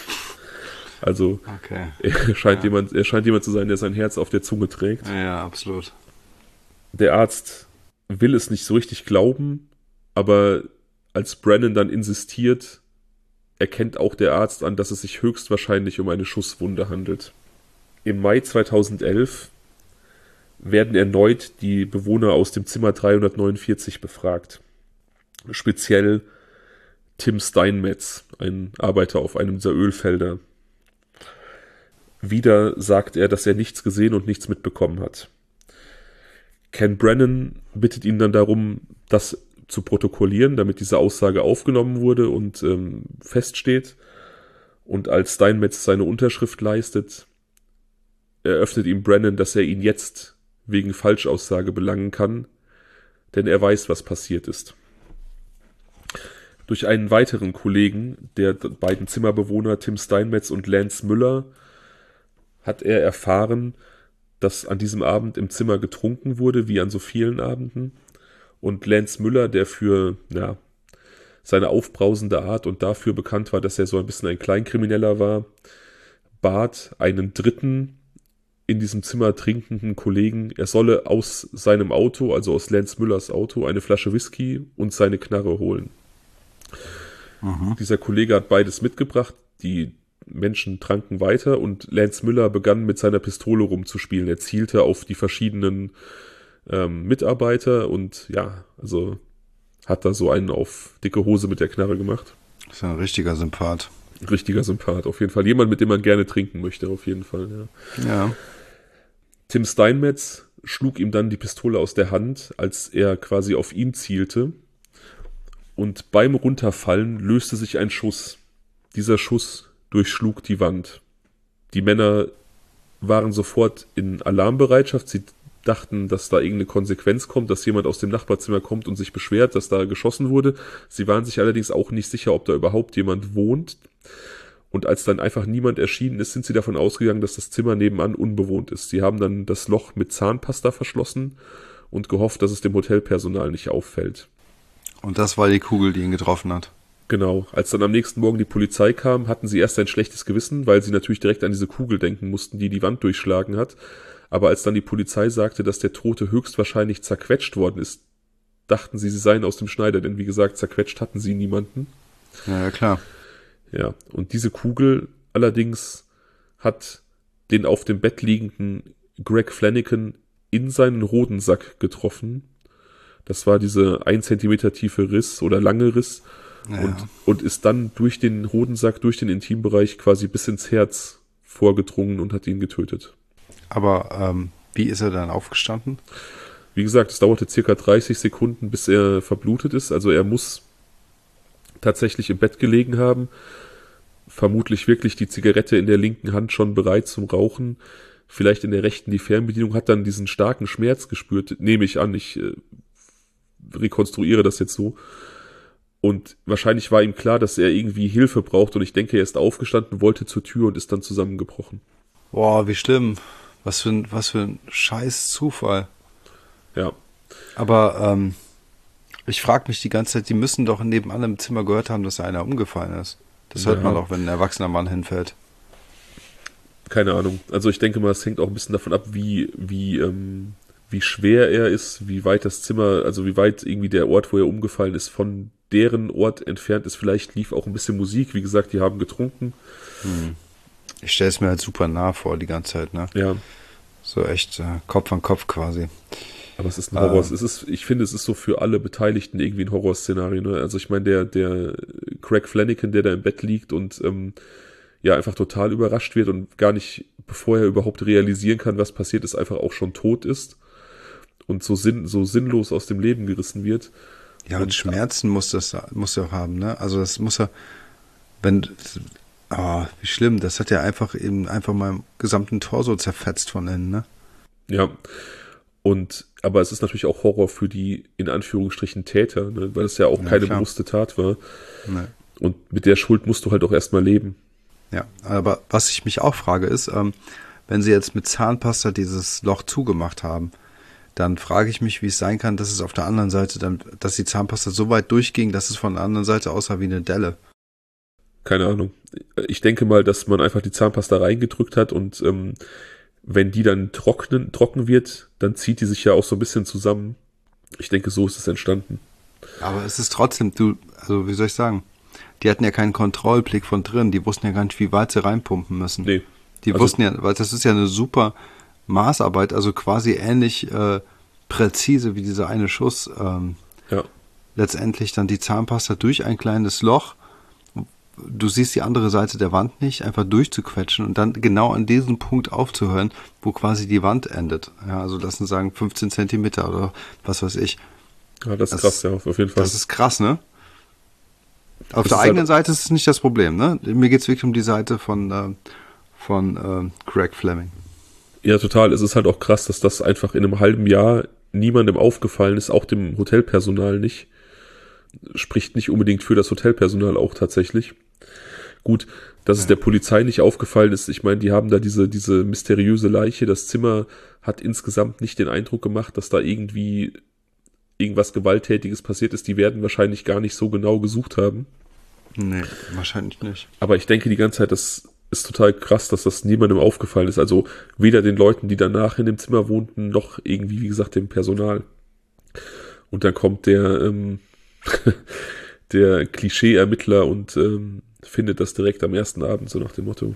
Also Okay. er scheint jemand zu sein, der sein Herz auf der Zunge trägt. Ja, absolut. Der Arzt will es nicht so richtig glauben, aber als Brennan dann insistiert, erkennt auch der Arzt an, dass es sich höchstwahrscheinlich um eine Schusswunde handelt. Im Mai 2011 werden erneut die Bewohner aus dem Zimmer 349 befragt. Speziell Tim Steinmetz, ein Arbeiter auf einem dieser Ölfelder. Wieder sagt er, dass er nichts gesehen und nichts mitbekommen hat. Ken Brennan bittet ihn dann darum, das zu protokollieren, damit diese Aussage aufgenommen wurde und feststeht. Und als Steinmetz seine Unterschrift leistet, eröffnet ihm Brennan, dass er ihn jetzt wegen Falschaussage belangen kann, denn er weiß, was passiert ist. Durch einen weiteren Kollegen, der beiden Zimmerbewohner Tim Steinmetz und Lance Müller, hat er erfahren, dass an diesem Abend im Zimmer getrunken wurde, wie an so vielen Abenden. Und Lance Müller, der für seine aufbrausende Art und dafür bekannt war, dass er so ein bisschen ein Kleinkrimineller war, bat einen Dritten, in diesem Zimmer trinkenden Kollegen, er solle aus seinem Auto, also aus Lance Müllers Auto, eine Flasche Whisky und seine Knarre holen. Dieser Kollege hat beides mitgebracht, die Menschen tranken weiter und Lance Müller begann mit seiner Pistole rumzuspielen. Er zielte auf die verschiedenen Mitarbeiter und ja, also hat da so einen auf dicke Hose mit der Knarre gemacht. Das ist ein richtiger Sympath. Richtiger Sympath, auf jeden Fall. Jemand, mit dem man gerne trinken möchte, auf jeden Fall, ja. Ja. Tim Steinmetz schlug ihm dann die Pistole aus der Hand, als er quasi auf ihn zielte. Und beim Runterfallen löste sich ein Schuss. Dieser Schuss durchschlug die Wand. Die Männer waren sofort in Alarmbereitschaft. Sie dachten, dass da irgendeine Konsequenz kommt, dass jemand aus dem Nachbarzimmer kommt und sich beschwert, dass da geschossen wurde. Sie waren sich allerdings auch nicht sicher, ob da überhaupt jemand wohnt. Und als dann einfach niemand erschienen ist, sind sie davon ausgegangen, dass das Zimmer nebenan unbewohnt ist. Sie haben dann das Loch mit Zahnpasta verschlossen und gehofft, dass es dem Hotelpersonal nicht auffällt. Und das war die Kugel, die ihn getroffen hat. Genau. Als dann am nächsten Morgen die Polizei kam, hatten sie erst ein schlechtes Gewissen, weil sie natürlich direkt an diese Kugel denken mussten, die die Wand durchschlagen hat. Aber als dann die Polizei sagte, dass der Tote höchstwahrscheinlich zerquetscht worden ist, dachten sie seien aus dem Schneider, denn wie gesagt, zerquetscht hatten sie niemanden. Ja, klar. Ja, und diese Kugel allerdings hat den auf dem Bett liegenden Greg Flanagan in seinen Hodensack getroffen. Das war diese 1 Zentimeter tiefe Riss oder lange Riss und ist dann durch den Hodensack, durch den Intimbereich quasi bis ins Herz vorgedrungen und hat ihn getötet. Aber wie ist er dann aufgestanden? Wie gesagt, es dauerte circa 30 Sekunden, bis er verblutet ist. Also er muss tatsächlich im Bett gelegen haben, vermutlich wirklich die Zigarette in der linken Hand schon bereit zum Rauchen, vielleicht in der rechten die Fernbedienung, hat dann diesen starken Schmerz gespürt, nehme ich an, ich rekonstruiere das jetzt so. Und wahrscheinlich war ihm klar, dass er irgendwie Hilfe braucht und ich denke, er ist aufgestanden, wollte zur Tür und ist dann zusammengebrochen. Boah, wie schlimm. Was für ein scheiß Zufall. Ja. Aber ich frage mich die ganze Zeit, die müssen doch nebenan im Zimmer gehört haben, dass da einer umgefallen ist. Das hört man doch, wenn ein erwachsener Mann hinfällt. Keine Ahnung. Also ich denke mal, es hängt auch ein bisschen davon ab, wie schwer er ist, wie weit das Zimmer, also wie weit irgendwie der Ort, wo er umgefallen ist, von deren Ort entfernt ist. Vielleicht lief auch ein bisschen Musik. Wie gesagt, die haben getrunken. Ich stelle es mir halt super nah vor die ganze Zeit, ne? Ja. So echt Kopf an Kopf quasi. Aber es ist ein Horror. Ich finde, es ist so für alle Beteiligten irgendwie ein Horrorszenario. Ne? Also ich meine, der Greg Flanagan, der da im Bett liegt und ja einfach total überrascht wird und gar nicht, bevor er überhaupt realisieren kann, was passiert ist, einfach auch schon tot ist und so sinnlos aus dem Leben gerissen wird. Ja, und Schmerzen muss er auch haben, ne? Also das muss er, wie schlimm, das hat ja einfach meinem gesamten Torso zerfetzt von innen, ne? Ja, aber es ist natürlich auch Horror für die, in Anführungsstrichen, Täter, ne? Weil es ja auch keine bewusste Tat war. Nee. Und mit der Schuld musst du halt auch erstmal leben. Ja, aber was ich mich auch frage ist, wenn sie jetzt mit Zahnpasta dieses Loch zugemacht haben, dann frage ich mich, wie es sein kann, dass es auf der anderen Seite dass die Zahnpasta so weit durchging, dass es von der anderen Seite aussah wie eine Delle. Keine Ahnung. Ich denke mal, dass man einfach die Zahnpasta reingedrückt hat und wenn die dann trocken wird, dann zieht die sich ja auch so ein bisschen zusammen. Ich denke, so ist es entstanden. Aber es ist trotzdem, wie soll ich sagen, die hatten ja keinen Kontrollblick von drin, die wussten ja gar nicht, wie weit sie reinpumpen müssen. Nee. Die wussten ja, weil das ist ja eine super Maßarbeit, also quasi ähnlich präzise wie dieser eine Schuss. Letztendlich dann die Zahnpasta durch ein kleines Loch, du siehst die andere Seite der Wand nicht, einfach durchzuquetschen und dann genau an diesem Punkt aufzuhören, wo quasi die Wand endet. Ja, also lassen wir sagen 15 Zentimeter oder was weiß ich. Ja, das ist krass, ja, auf jeden Fall. Das ist krass, ne? Auf der eigenen Seite ist es nicht das Problem, ne? Mir geht's wirklich um die Seite von Greg Fleming. Ja, total. Es ist halt auch krass, dass das einfach in einem halben Jahr niemandem aufgefallen ist, auch dem Hotelpersonal nicht. Spricht nicht unbedingt für das Hotelpersonal auch tatsächlich. Gut, dass es der Polizei nicht aufgefallen ist. Ich meine, die haben da diese mysteriöse Leiche. Das Zimmer hat insgesamt nicht den Eindruck gemacht, dass da irgendwie irgendwas Gewalttätiges passiert ist. Die werden wahrscheinlich gar nicht so genau gesucht haben. Nee, wahrscheinlich nicht. Aber ich denke die ganze Zeit, dass ist total krass, dass das niemandem aufgefallen ist. Also weder den Leuten, die danach in dem Zimmer wohnten, noch irgendwie, wie gesagt, dem Personal. Und dann kommt der Klischee-Ermittler und findet das direkt am ersten Abend, so nach dem Motto.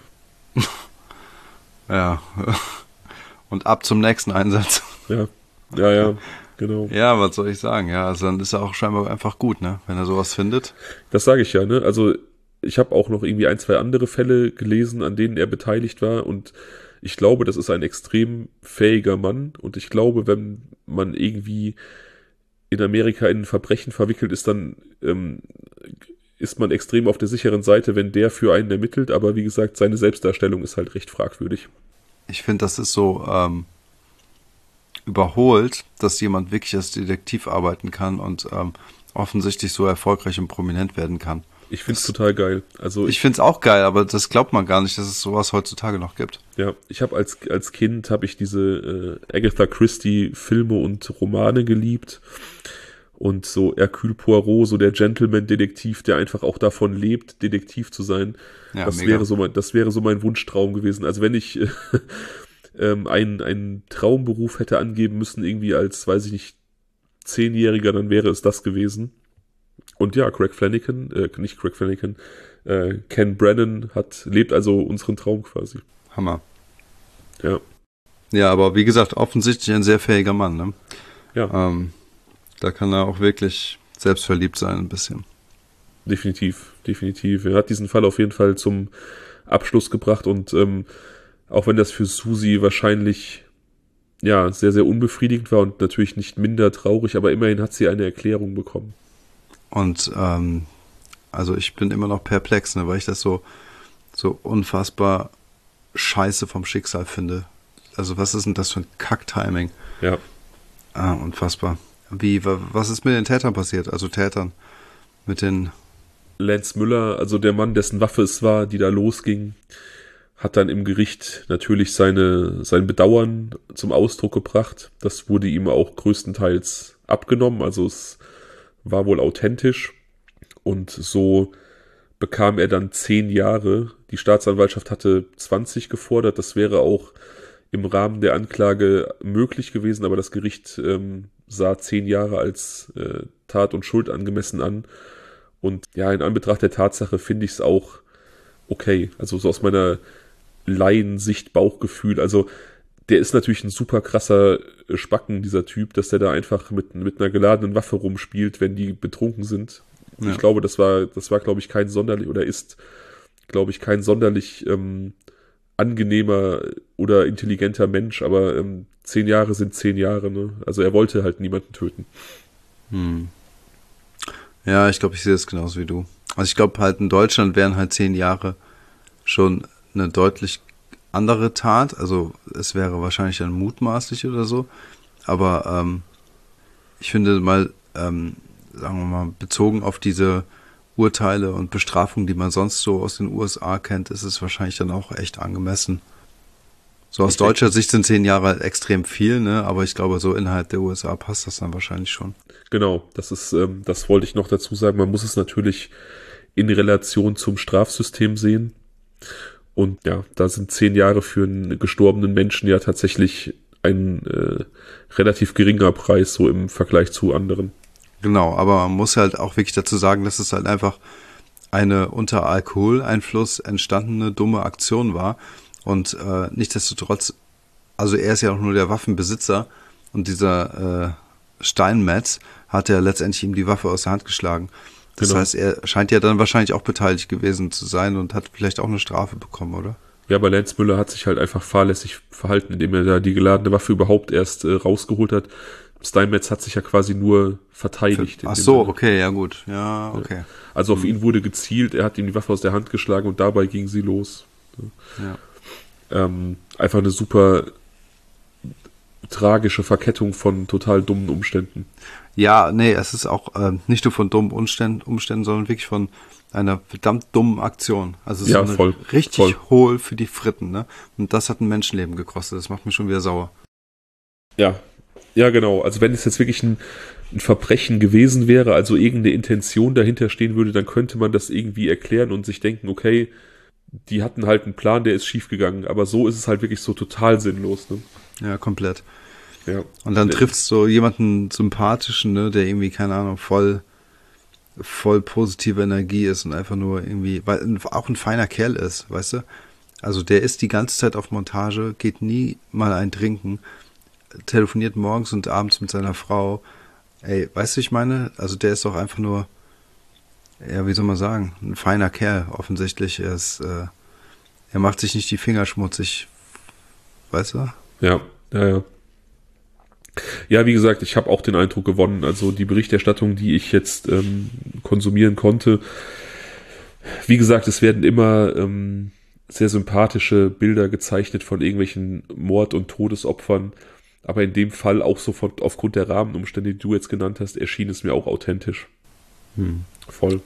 Ja. Und ab zum nächsten Einsatz. Ja, genau. Ja, was soll ich sagen? Ja, also dann ist er auch scheinbar einfach gut, ne? Wenn er sowas findet. Das sage ich ja, ne? Also ich habe auch noch irgendwie 1, 2 andere Fälle gelesen, an denen er beteiligt war und ich glaube, das ist ein extrem fähiger Mann und ich glaube, wenn man irgendwie in Amerika in ein Verbrechen verwickelt ist, dann ist man extrem auf der sicheren Seite, wenn der für einen ermittelt, aber wie gesagt, seine Selbstdarstellung ist halt recht fragwürdig. Ich finde, das ist so überholt, dass jemand wirklich als Detektiv arbeiten kann und offensichtlich so erfolgreich und prominent werden kann. Ich finde es total geil. Also ich finde es auch geil, aber das glaubt man gar nicht, dass es sowas heutzutage noch gibt. Ja, ich habe als Kind habe ich diese Agatha Christie Filme und Romane geliebt und so Hercule Poirot, so der Gentleman-Detektiv, der einfach auch davon lebt, Detektiv zu sein. Ja, das mega. wäre so mein Wunschtraum gewesen. Also wenn ich einen Traumberuf hätte angeben müssen, irgendwie als, weiß ich nicht, 10-Jähriger, dann wäre es das gewesen. Und ja, Ken Brennan lebt also unseren Traum quasi. Hammer. Ja. Ja, aber wie gesagt, offensichtlich ein sehr fähiger Mann, ne? Ja. Da kann er auch wirklich selbstverliebt sein, ein bisschen. Definitiv. Er hat diesen Fall auf jeden Fall zum Abschluss gebracht und auch wenn das für Susi wahrscheinlich ja sehr, sehr unbefriedigend war und natürlich nicht minder traurig, aber immerhin hat sie eine Erklärung bekommen. Und also ich bin immer noch perplex, ne, weil ich das so unfassbar scheiße vom Schicksal finde. Also was ist denn das für ein Kack-Timing? Ja. Unfassbar. Was ist mit den Tätern passiert? Also Tätern mit den... Lance Müller, also der Mann, dessen Waffe es war, die da losging, hat dann im Gericht natürlich sein Bedauern zum Ausdruck gebracht. Das wurde ihm auch größtenteils abgenommen, also es war wohl authentisch und so bekam er dann 10 Jahre. Die Staatsanwaltschaft hatte 20 gefordert, das wäre auch im Rahmen der Anklage möglich gewesen, aber das Gericht sah 10 Jahre als Tat und Schuld angemessen an. Und ja, in Anbetracht der Tatsache finde ich es auch okay. Also so aus meiner Laiensicht, Bauchgefühl. Also der ist natürlich ein super krasser Spacken, dieser Typ, dass der da einfach mit einer geladenen Waffe rumspielt, wenn die betrunken sind. Ja. Ich glaube, das war, glaube ich, kein sonderlich, oder ist, glaube ich, kein sonderlich angenehmer oder intelligenter Mensch, aber 10 Jahre sind 10 Jahre, ne? Also er wollte halt niemanden töten. Ja, ich glaube, ich sehe das genauso wie du. Also ich glaube halt in Deutschland wären halt 10 Jahre schon eine deutlich andere Tat. Also es wäre wahrscheinlich dann mutmaßlich oder so. Aber ich finde mal, sagen wir mal, bezogen auf diese Urteile und Bestrafungen, die man sonst so aus den USA kennt, ist es wahrscheinlich dann auch echt angemessen. So aus deutscher Sicht sind 10 Jahre halt extrem viel, ne? Aber ich glaube, so innerhalb der USA passt das dann wahrscheinlich schon. Genau, das wollte ich noch dazu sagen. Man muss es natürlich in Relation zum Strafsystem sehen. Und ja, da sind 10 Jahre für einen gestorbenen Menschen ja tatsächlich ein relativ geringer Preis, so im Vergleich zu anderen. Genau, aber man muss halt auch wirklich dazu sagen, dass es halt einfach eine unter Alkoholeinfluss entstandene dumme Aktion war. Und nichtsdestotrotz, also er ist ja auch nur der Waffenbesitzer und dieser Steinmetz hat ja letztendlich ihm die Waffe aus der Hand geschlagen. Das heißt, er scheint ja dann wahrscheinlich auch beteiligt gewesen zu sein und hat vielleicht auch eine Strafe bekommen, oder? Ja, aber Lance Müller hat sich halt einfach fahrlässig verhalten, indem er da die geladene Waffe überhaupt erst rausgeholt hat. Steinmetz hat sich ja quasi nur verteidigt. Ach so, okay, ja gut. Ja, okay. Also auf ihn wurde gezielt, er hat ihm die Waffe aus der Hand geschlagen und dabei ging sie los. Ja. Einfach eine super tragische Verkettung von total dummen Umständen. Ja, nee, es ist auch nicht nur von dummen Umständen, sondern wirklich von einer verdammt dummen Aktion. Also ja, so voll, richtig hohl für die Fritten, ne? Und das hat ein Menschenleben gekostet. Das macht mich schon wieder sauer. Ja, genau. Also wenn es jetzt wirklich ein Verbrechen gewesen wäre, also irgendeine Intention dahinter stehen würde, dann könnte man das irgendwie erklären und sich denken, okay, die hatten halt einen Plan, der ist schiefgegangen, aber so ist es halt wirklich so total sinnlos, ne? Ja, komplett. Ja. Und dann triffst du so jemanden sympathischen, ne, der irgendwie, keine Ahnung, voll positive Energie ist und einfach nur irgendwie, weil auch ein feiner Kerl ist, weißt du? Also der ist die ganze Zeit auf Montage, geht nie mal ein Trinken, telefoniert morgens und abends mit seiner Frau. Ey, weißt du, ich meine? Also der ist doch einfach nur, ja, wie soll man sagen, ein feiner Kerl offensichtlich. Er macht sich nicht die Finger schmutzig, weißt du? Ja, ja, ja. Ja, wie gesagt, ich habe auch den Eindruck gewonnen, also die Berichterstattung, die ich jetzt konsumieren konnte, wie gesagt, es werden immer sehr sympathische Bilder gezeichnet von irgendwelchen Mord- und Todesopfern, aber in dem Fall auch sofort aufgrund der Rahmenumstände, die du jetzt genannt hast, erschien es mir auch authentisch. Voll.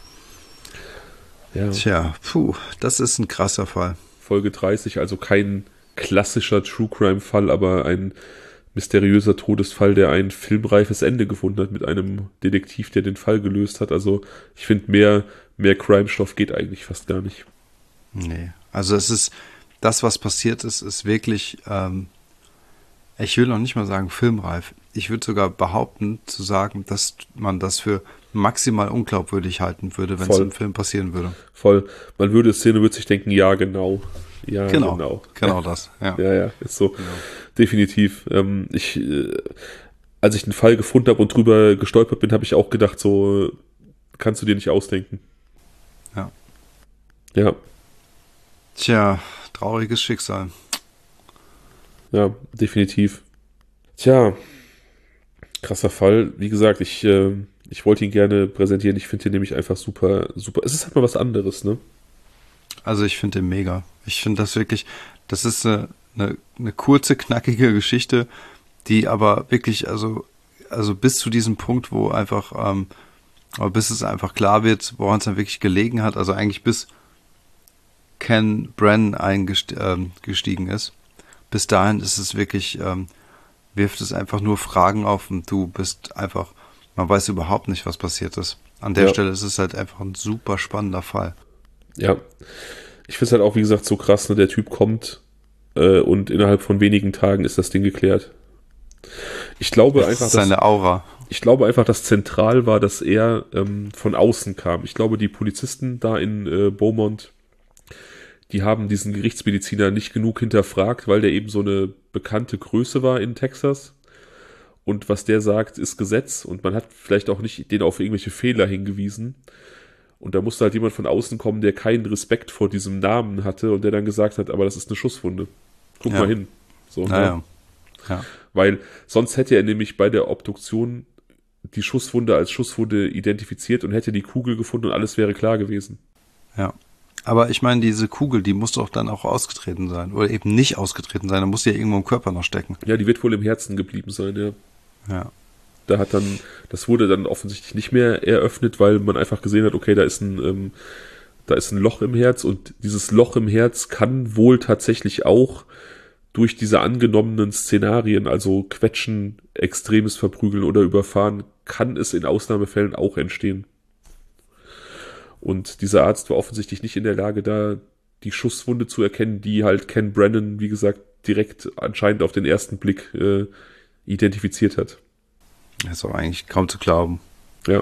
Ja. Tja, das ist ein krasser Fall. Folge 30, also kein klassischer True-Crime-Fall, aber ein mysteriöser Todesfall, der ein filmreifes Ende gefunden hat mit einem Detektiv, der den Fall gelöst hat. Also ich finde, mehr Crime-Stoff geht eigentlich fast gar nicht. Nee, also es ist, das, was passiert ist, ist wirklich, ich will noch nicht mal sagen filmreif. Ich würde sogar behaupten, zu sagen, dass man das für maximal unglaubwürdig halten würde, wenn es im Film passieren würde. Voll. Man würde sich denken, ja, genau. Ja, genau. Genau das. Ja, ja, ist so. Genau. Definitiv. Als ich den Fall gefunden habe und drüber gestolpert bin, habe ich auch gedacht, so kannst du dir nicht ausdenken. Ja. Ja. Tja, trauriges Schicksal. Ja, definitiv. Tja, krasser Fall. Wie gesagt, ich wollte ihn gerne präsentieren. Ich finde ihn nämlich einfach super, super. Es ist halt mal was anderes, ne? Also ich finde den mega. Ich finde das wirklich, das ist eine kurze, knackige Geschichte, die aber wirklich, also bis zu diesem Punkt, wo einfach, bis es einfach klar wird, woran es dann wirklich gelegen hat, also eigentlich bis Ken Brennan eingestiegen ist, bis dahin ist es wirklich, wirft es einfach nur Fragen auf und du bist einfach, man weiß überhaupt nicht, was passiert ist. An der Stelle ist es halt einfach ein super spannender Fall. Ja, ich finde es halt auch, wie gesagt, so krass, ne? Der Typ kommt und innerhalb von wenigen Tagen ist das Ding geklärt. Ich glaube das einfach, ist seine Aura. Ich glaube einfach, dass zentral war, dass er von außen kam. Ich glaube, die Polizisten da in Beaumont, die haben diesen Gerichtsmediziner nicht genug hinterfragt, weil der eben so eine bekannte Größe war in Texas. Und was der sagt, ist Gesetz. Und man hat vielleicht auch nicht den auf irgendwelche Fehler hingewiesen. Und da musste halt jemand von außen kommen, der keinen Respekt vor diesem Namen hatte und der dann gesagt hat, aber das ist eine Schusswunde. Guck mal hin. So, ja. Weil sonst hätte er nämlich bei der Obduktion die Schusswunde als Schusswunde identifiziert und hätte die Kugel gefunden und alles wäre klar gewesen. Ja. Aber ich meine, diese Kugel, die muss doch dann auch ausgetreten sein. Oder eben nicht ausgetreten sein. Da muss die ja irgendwo im Körper noch stecken. Ja, die wird wohl im Herzen geblieben sein, ja. Ja. Das wurde dann offensichtlich nicht mehr eröffnet, weil man einfach gesehen hat, okay, da ist ein Loch im Herz und dieses Loch im Herz kann wohl tatsächlich auch durch diese angenommenen Szenarien, also Quetschen, extremes Verprügeln oder Überfahren, kann es in Ausnahmefällen auch entstehen. Und dieser Arzt war offensichtlich nicht in der Lage, da die Schusswunde zu erkennen, die halt Ken Brennan, wie gesagt, direkt anscheinend auf den ersten Blick identifiziert hat. Das ist auch eigentlich kaum zu glauben. Ja.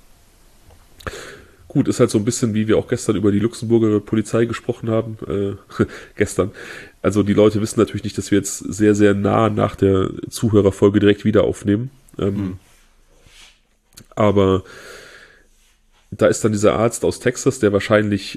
Gut, ist halt so ein bisschen, wie wir auch gestern über die Luxemburger Polizei gesprochen haben. Gestern. Also die Leute wissen natürlich nicht, dass wir jetzt sehr, sehr nah nach der Zuhörerfolge direkt wieder aufnehmen. Aber da ist dann dieser Arzt aus Texas, der wahrscheinlich,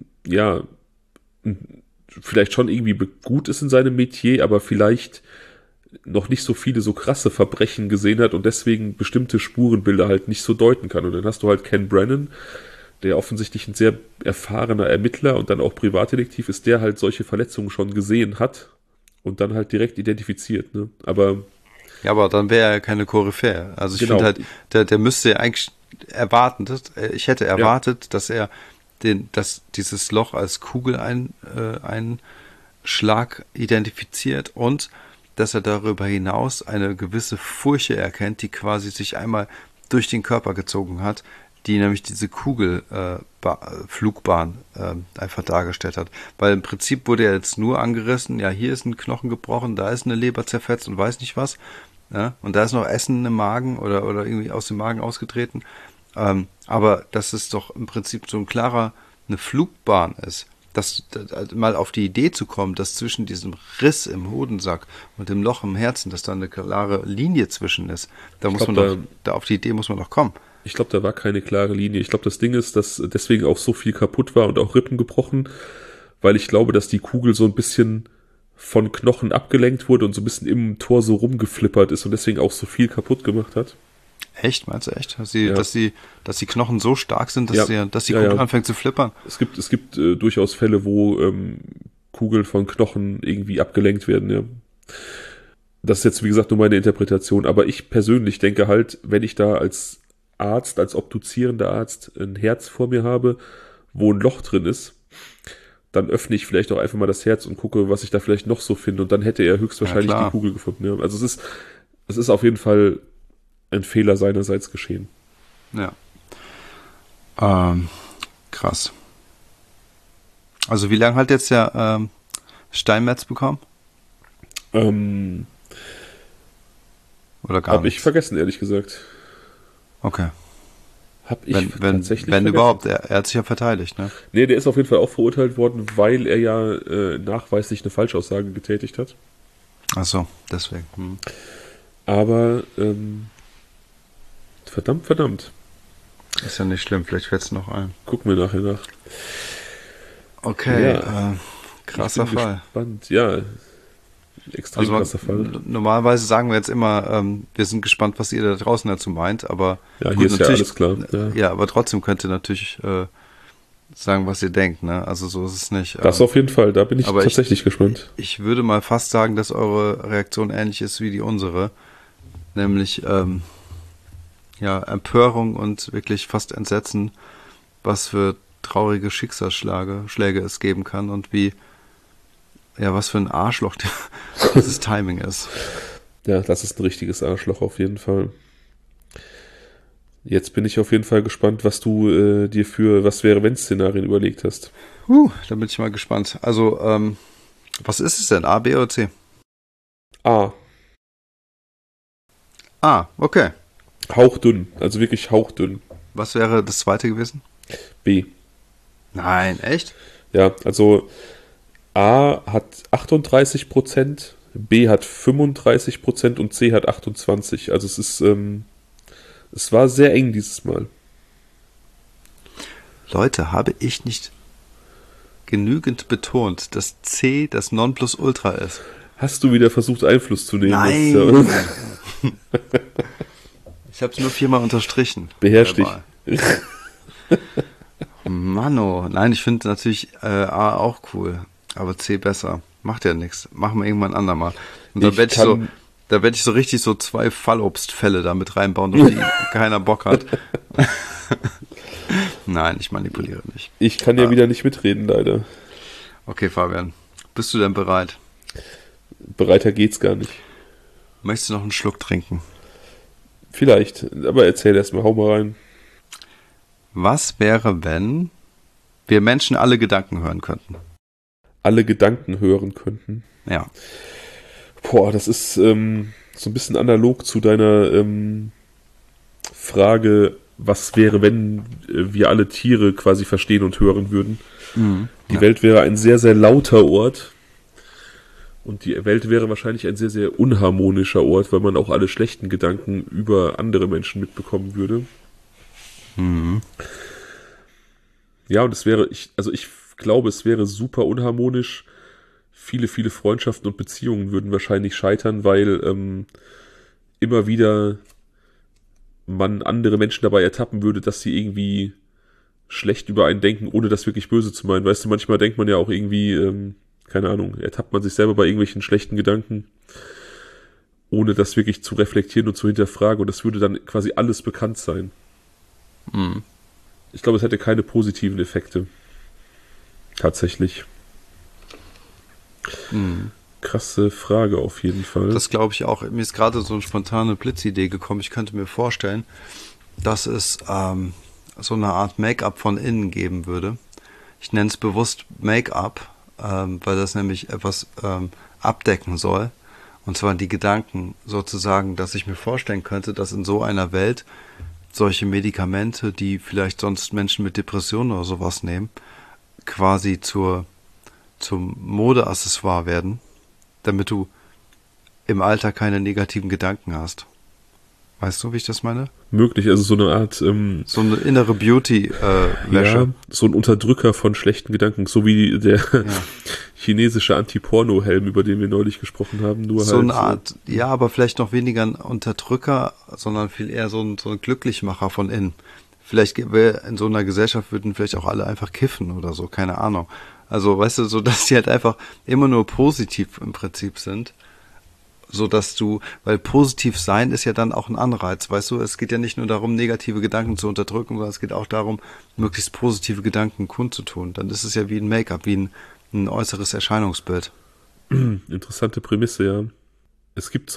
vielleicht schon irgendwie gut ist in seinem Metier, aber vielleicht noch nicht so viele so krasse Verbrechen gesehen hat und deswegen bestimmte Spurenbilder halt nicht so deuten kann. Und dann hast du halt Ken Brennan, der offensichtlich ein sehr erfahrener Ermittler und dann auch Privatdetektiv ist, der halt solche Verletzungen schon gesehen hat und dann halt direkt identifiziert. Ne? Aber dann wäre er ja keine Koryphäe. Also ich finde halt, der müsste ja eigentlich erwarten, ich hätte erwartet, dass er dieses Loch als Kugeleinschlag identifiziert und dass er darüber hinaus eine gewisse Furche erkennt, die quasi sich einmal durch den Körper gezogen hat, die nämlich diese Flugbahn einfach dargestellt hat. Weil im Prinzip wurde ja jetzt nur angerissen, ja, hier ist ein Knochen gebrochen, da ist eine Leber zerfetzt und weiß nicht was. Ja, und da ist noch Essen im Magen oder irgendwie aus dem Magen ausgetreten. Aber dass es doch im Prinzip so eine Flugbahn ist, mal auf die Idee zu kommen, dass zwischen diesem Riss im Hodensack und dem Loch im Herzen, dass da eine klare Linie zwischen ist, da auf die Idee muss man doch kommen. Ich glaube, da war keine klare Linie. Ich glaube, das Ding ist, dass deswegen auch so viel kaputt war und auch Rippen gebrochen, weil ich glaube, dass die Kugel so ein bisschen von Knochen abgelenkt wurde und so ein bisschen im Tor so rumgeflippert ist und deswegen auch so viel kaputt gemacht hat. Echt? Meinst du echt? Dass die Knochen so stark sind, dass die Kugel anfängt zu flippern? Es gibt durchaus Fälle, wo Kugeln von Knochen irgendwie abgelenkt werden, ja. Das ist jetzt, wie gesagt, nur meine Interpretation, aber ich persönlich denke halt, wenn ich da als Arzt, als obduzierender Arzt ein Herz vor mir habe, wo ein Loch drin ist, dann öffne ich vielleicht auch einfach mal das Herz und gucke, was ich da vielleicht noch so finde und dann hätte er höchstwahrscheinlich die Kugel gefunden. Ja. Also es ist auf jeden Fall ein Fehler seinerseits geschehen. Ja. Krass. Also wie lange hat jetzt der Steinmetz bekommen? Oder gar Hab ich vergessen, ehrlich gesagt. Okay. Tatsächlich wenn vergessen. Überhaupt, er hat sich ja verteidigt, ne? Nee, der ist auf jeden Fall auch verurteilt worden, weil er ja nachweislich eine Falschaussage getätigt hat. Ach so, deswegen. Aber verdammt. Ist ja nicht schlimm, vielleicht fällt es noch ein. Gucken wir nachher nach. Okay, ja, krasser Fall. Spannend, ja. Extrem krasser Fall. Normalerweise sagen wir jetzt immer, wir sind gespannt, was ihr da draußen dazu meint, aber ja, hier ist ja alles klar. Ja, aber trotzdem könnt ihr natürlich sagen, was ihr denkt, ne? Also so ist es nicht. Das auf jeden Fall, da bin ich tatsächlich gespannt. Ich würde mal fast sagen, dass eure Reaktion ähnlich ist wie die unsere, nämlich Empörung und wirklich fast Entsetzen, was für traurige Schicksalsschläge es geben kann und was für ein Arschloch dieses Timing ist. Ja, das ist ein richtiges Arschloch auf jeden Fall. Jetzt bin ich auf jeden Fall gespannt, was du dir für Was-wäre-wenn-Szenarien überlegt hast. Da bin ich mal gespannt. Also, was ist es denn? A, B oder C? A. A, okay. Hauchdünn, also wirklich hauchdünn. Was wäre das zweite gewesen? B. Nein, echt? Ja, also A hat 38%, B hat 35% und C hat 28%. Also es war sehr eng dieses Mal. Leute, habe ich nicht genügend betont, dass C das Nonplusultra ist? Hast du wieder versucht, Einfluss zu nehmen? Nein! Ich habe es nur 4-mal unterstrichen. Beherrsch dich. Manno. Nein, ich finde natürlich A auch cool, aber C besser. Macht ja nichts. Machen wir irgendwann ein andermal. Und da werde ich so richtig so 2 Fallobstfälle da mit reinbauen, auf die keiner Bock hat. Nein, ich manipuliere nicht. Ich kann ja wieder nicht mitreden, leider. Okay, Fabian. Bist du denn bereit? Bereiter geht's gar nicht. Möchtest du noch einen Schluck trinken? Vielleicht, aber erzähl erstmal, hau mal rein. Was wäre, wenn wir Menschen alle Gedanken hören könnten? Alle Gedanken hören könnten? Ja. Boah, das ist so ein bisschen analog zu deiner Frage, was wäre, wenn wir alle Tiere quasi verstehen und hören würden. Die Welt wäre ein sehr, sehr lauter Ort. Und die Welt wäre wahrscheinlich ein sehr, sehr unharmonischer Ort, weil man auch alle schlechten Gedanken über andere Menschen mitbekommen würde. Ja, und ich glaube, es wäre super unharmonisch. Viele, viele Freundschaften und Beziehungen würden wahrscheinlich scheitern, weil immer wieder man andere Menschen dabei ertappen würde, dass sie irgendwie schlecht über einen denken, ohne das wirklich böse zu meinen. Weißt du, manchmal denkt man ja auch irgendwie, keine Ahnung, ertappt man sich selber bei irgendwelchen schlechten Gedanken, ohne das wirklich zu reflektieren und zu hinterfragen. Und das würde dann quasi alles bekannt sein. Ich glaube, es hätte keine positiven Effekte. Tatsächlich. Krasse Frage auf jeden Fall. Das glaube ich auch. Mir ist gerade so eine spontane Blitzidee gekommen. Ich könnte mir vorstellen, dass es so eine Art Make-up von innen geben würde. Ich nenne es bewusst Make-up, weil das nämlich etwas abdecken soll. Und zwar die Gedanken sozusagen, dass ich mir vorstellen könnte, dass in so einer Welt solche Medikamente, die vielleicht sonst Menschen mit Depressionen oder sowas nehmen, quasi zum Modeaccessoire werden, damit du im Alter keine negativen Gedanken hast. Weißt du, wie ich das meine? Möglich, also so eine Art... so eine innere Beauty-Wäsche. Ja, so ein Unterdrücker von schlechten Gedanken, so wie der chinesische Anti-Porno-Helm, über den wir neulich gesprochen haben. Nur so halt eine Art, ja, aber vielleicht noch weniger ein Unterdrücker, sondern viel eher so ein Glücklichmacher von innen. Vielleicht in so einer Gesellschaft würden vielleicht auch alle einfach kiffen oder so, keine Ahnung. Also, weißt du, so dass die halt einfach immer nur positiv im Prinzip sind. So dass weil positiv sein ist ja dann auch ein Anreiz, weißt du, es geht ja nicht nur darum, negative Gedanken zu unterdrücken, sondern es geht auch darum, möglichst positive Gedanken kundzutun. Dann ist es ja wie ein Make-up, wie ein äußeres Erscheinungsbild. interessante Prämisse, ja. Es gibt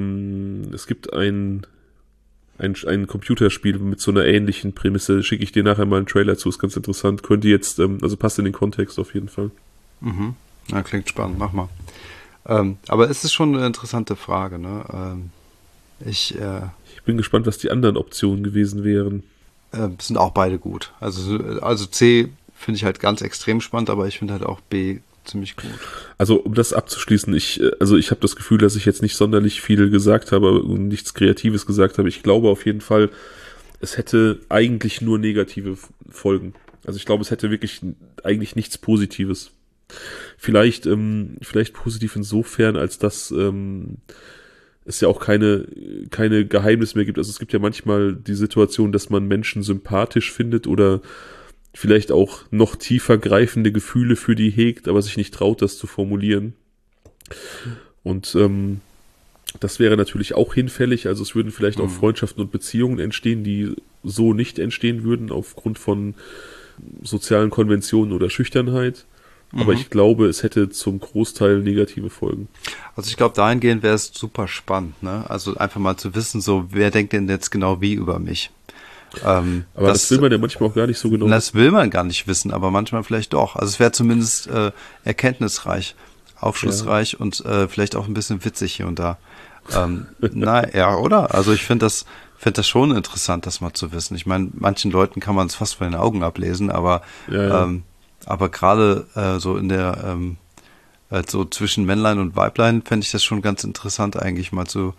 ein Computerspiel mit so einer ähnlichen Prämisse, schicke ich dir nachher mal einen Trailer zu, ist ganz interessant, könnte jetzt, also passt in den Kontext auf jeden Fall. Mhm. Ja, klingt spannend, mach mal. Aber es ist schon eine interessante Frage, ne? Ich bin gespannt, was die anderen Optionen gewesen wären. Sind auch beide gut. Also C finde ich halt ganz extrem spannend, aber ich finde halt auch B ziemlich gut. Also um das abzuschließen, ich habe das Gefühl, dass ich jetzt nicht sonderlich viel gesagt habe und nichts Kreatives gesagt habe. Ich glaube auf jeden Fall, es hätte eigentlich nur negative Folgen. Also ich glaube, es hätte wirklich eigentlich nichts Positives. Vielleicht positiv insofern, als dass es ja auch keine Geheimnisse mehr gibt. Also es gibt ja manchmal die Situation, dass man Menschen sympathisch findet oder vielleicht auch noch tiefer greifende Gefühle für die hegt, aber sich nicht traut, das zu formulieren. Und das wäre natürlich auch hinfällig. Also es würden vielleicht auch Freundschaften und Beziehungen entstehen, die so nicht entstehen würden aufgrund von sozialen Konventionen oder Schüchternheit. Aber ich glaube, es hätte zum Großteil negative Folgen. Also ich glaube, dahingehend wäre es super spannend, ne? Also einfach mal zu wissen, so, wer denkt denn jetzt genau wie über mich? Aber das will man ja manchmal auch gar nicht so genau. Das will man gar nicht wissen, aber manchmal vielleicht doch. Also es wäre zumindest erkenntnisreich, aufschlussreich und vielleicht auch ein bisschen witzig hier und da. Oder? Also ich finde das schon interessant, das mal zu wissen. Ich meine, manchen Leuten kann man es fast von den Augen ablesen, aber aber gerade so in der so zwischen Männlein und Weiblein fände ich das schon ganz interessant, eigentlich mal zu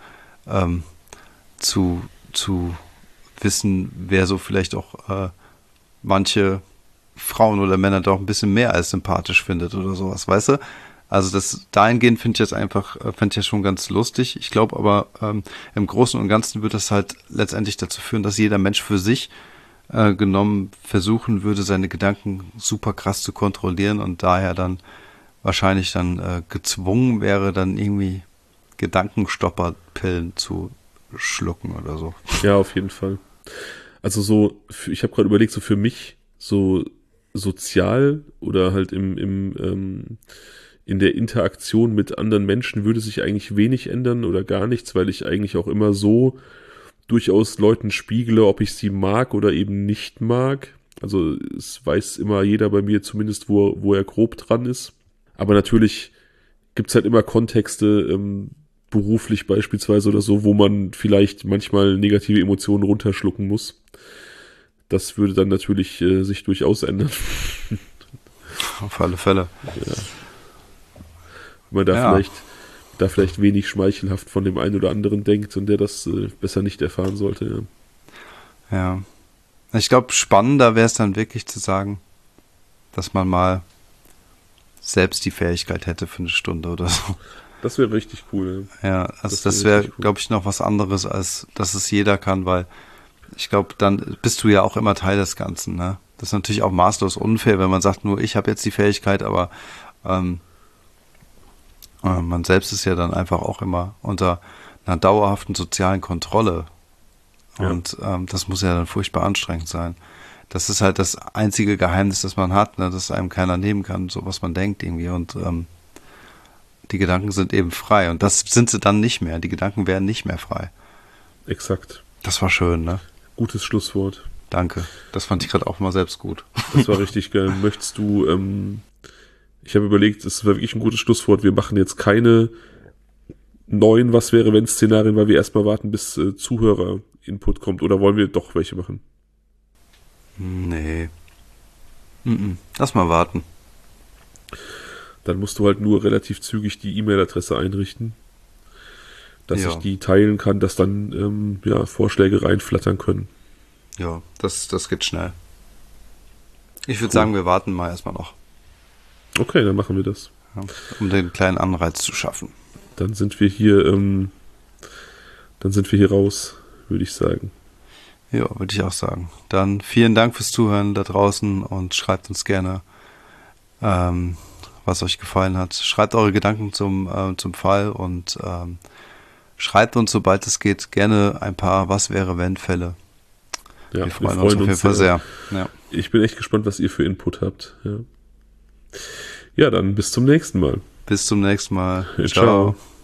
wissen, wer so vielleicht auch manche Frauen oder Männer doch ein bisschen mehr als sympathisch findet oder sowas, weißt du? Also das dahingehend finde ich ja schon ganz lustig. Ich glaube aber im Großen und Ganzen wird das halt letztendlich dazu führen, dass jeder Mensch für sich genommen versuchen würde, seine Gedanken super krass zu kontrollieren und daher dann wahrscheinlich dann gezwungen wäre, dann irgendwie Gedankenstopperpillen zu schlucken oder so. Ja, auf jeden Fall. Also ich habe gerade überlegt, so für mich so sozial oder halt in der Interaktion mit anderen Menschen würde sich eigentlich wenig ändern oder gar nichts, weil ich eigentlich auch immer so durchaus Leuten spiegle, ob ich sie mag oder eben nicht mag. Also es weiß immer jeder bei mir zumindest, wo er grob dran ist. Aber natürlich gibt's halt immer Kontexte, beruflich beispielsweise oder so, wo man vielleicht manchmal negative Emotionen runterschlucken muss. Das würde dann natürlich sich durchaus ändern. Auf alle Fälle. Ja. Wenn man da vielleicht wenig schmeichelhaft von dem einen oder anderen denkt und der das besser nicht erfahren sollte. Ja. Ich glaube, spannender wäre es dann wirklich zu sagen, dass man mal selbst die Fähigkeit hätte für eine Stunde oder so. Das wäre richtig cool. Ja, also das wäre, glaube ich, noch was anderes, als dass es jeder kann, weil ich glaube, dann bist du ja auch immer Teil des Ganzen, ne? Das ist natürlich auch maßlos unfair, wenn man sagt, nur ich habe jetzt die Fähigkeit, aber man selbst ist ja dann einfach auch immer unter einer dauerhaften sozialen Kontrolle. Und das muss ja dann furchtbar anstrengend sein. Das ist halt das einzige Geheimnis, das man hat, ne, dass einem keiner nehmen kann, so was man denkt irgendwie. Und die Gedanken sind eben frei. Und das sind sie dann nicht mehr. Die Gedanken werden nicht mehr frei. Exakt. Das war schön, ne? Gutes Schlusswort. Danke. Das fand ich gerade auch mal selbst gut. Das war richtig geil. Möchtest du, ich habe überlegt, es war wirklich ein gutes Schlusswort. Wir machen jetzt keine neuen Was-wäre-wenn-Szenarien, weil wir erstmal warten, bis Zuhörer-Input kommt. Oder wollen wir doch welche machen? Nee. Lass mal warten. Dann musst du halt nur relativ zügig die E-Mail-Adresse einrichten, dass Ja. ich die teilen kann, dass dann Vorschläge reinflattern können. Ja, das geht schnell. Ich würde sagen, wir warten mal erstmal noch, Okay, dann machen wir das. ja, um den kleinen Anreiz zu schaffen. Dann sind wir hier raus, würde ich sagen. Ja, würde ich auch sagen. Dann vielen Dank fürs Zuhören da draußen und schreibt uns gerne, was euch gefallen hat. Schreibt eure Gedanken zum Fall und schreibt uns, sobald es geht, gerne ein paar Was-wäre-wenn-Fälle. Ja, Wir freuen uns auf jeden Fall sehr. Ja. Ich bin echt gespannt, was ihr für Input habt. Ja, dann bis zum nächsten Mal. Bis zum nächsten Mal. Ciao.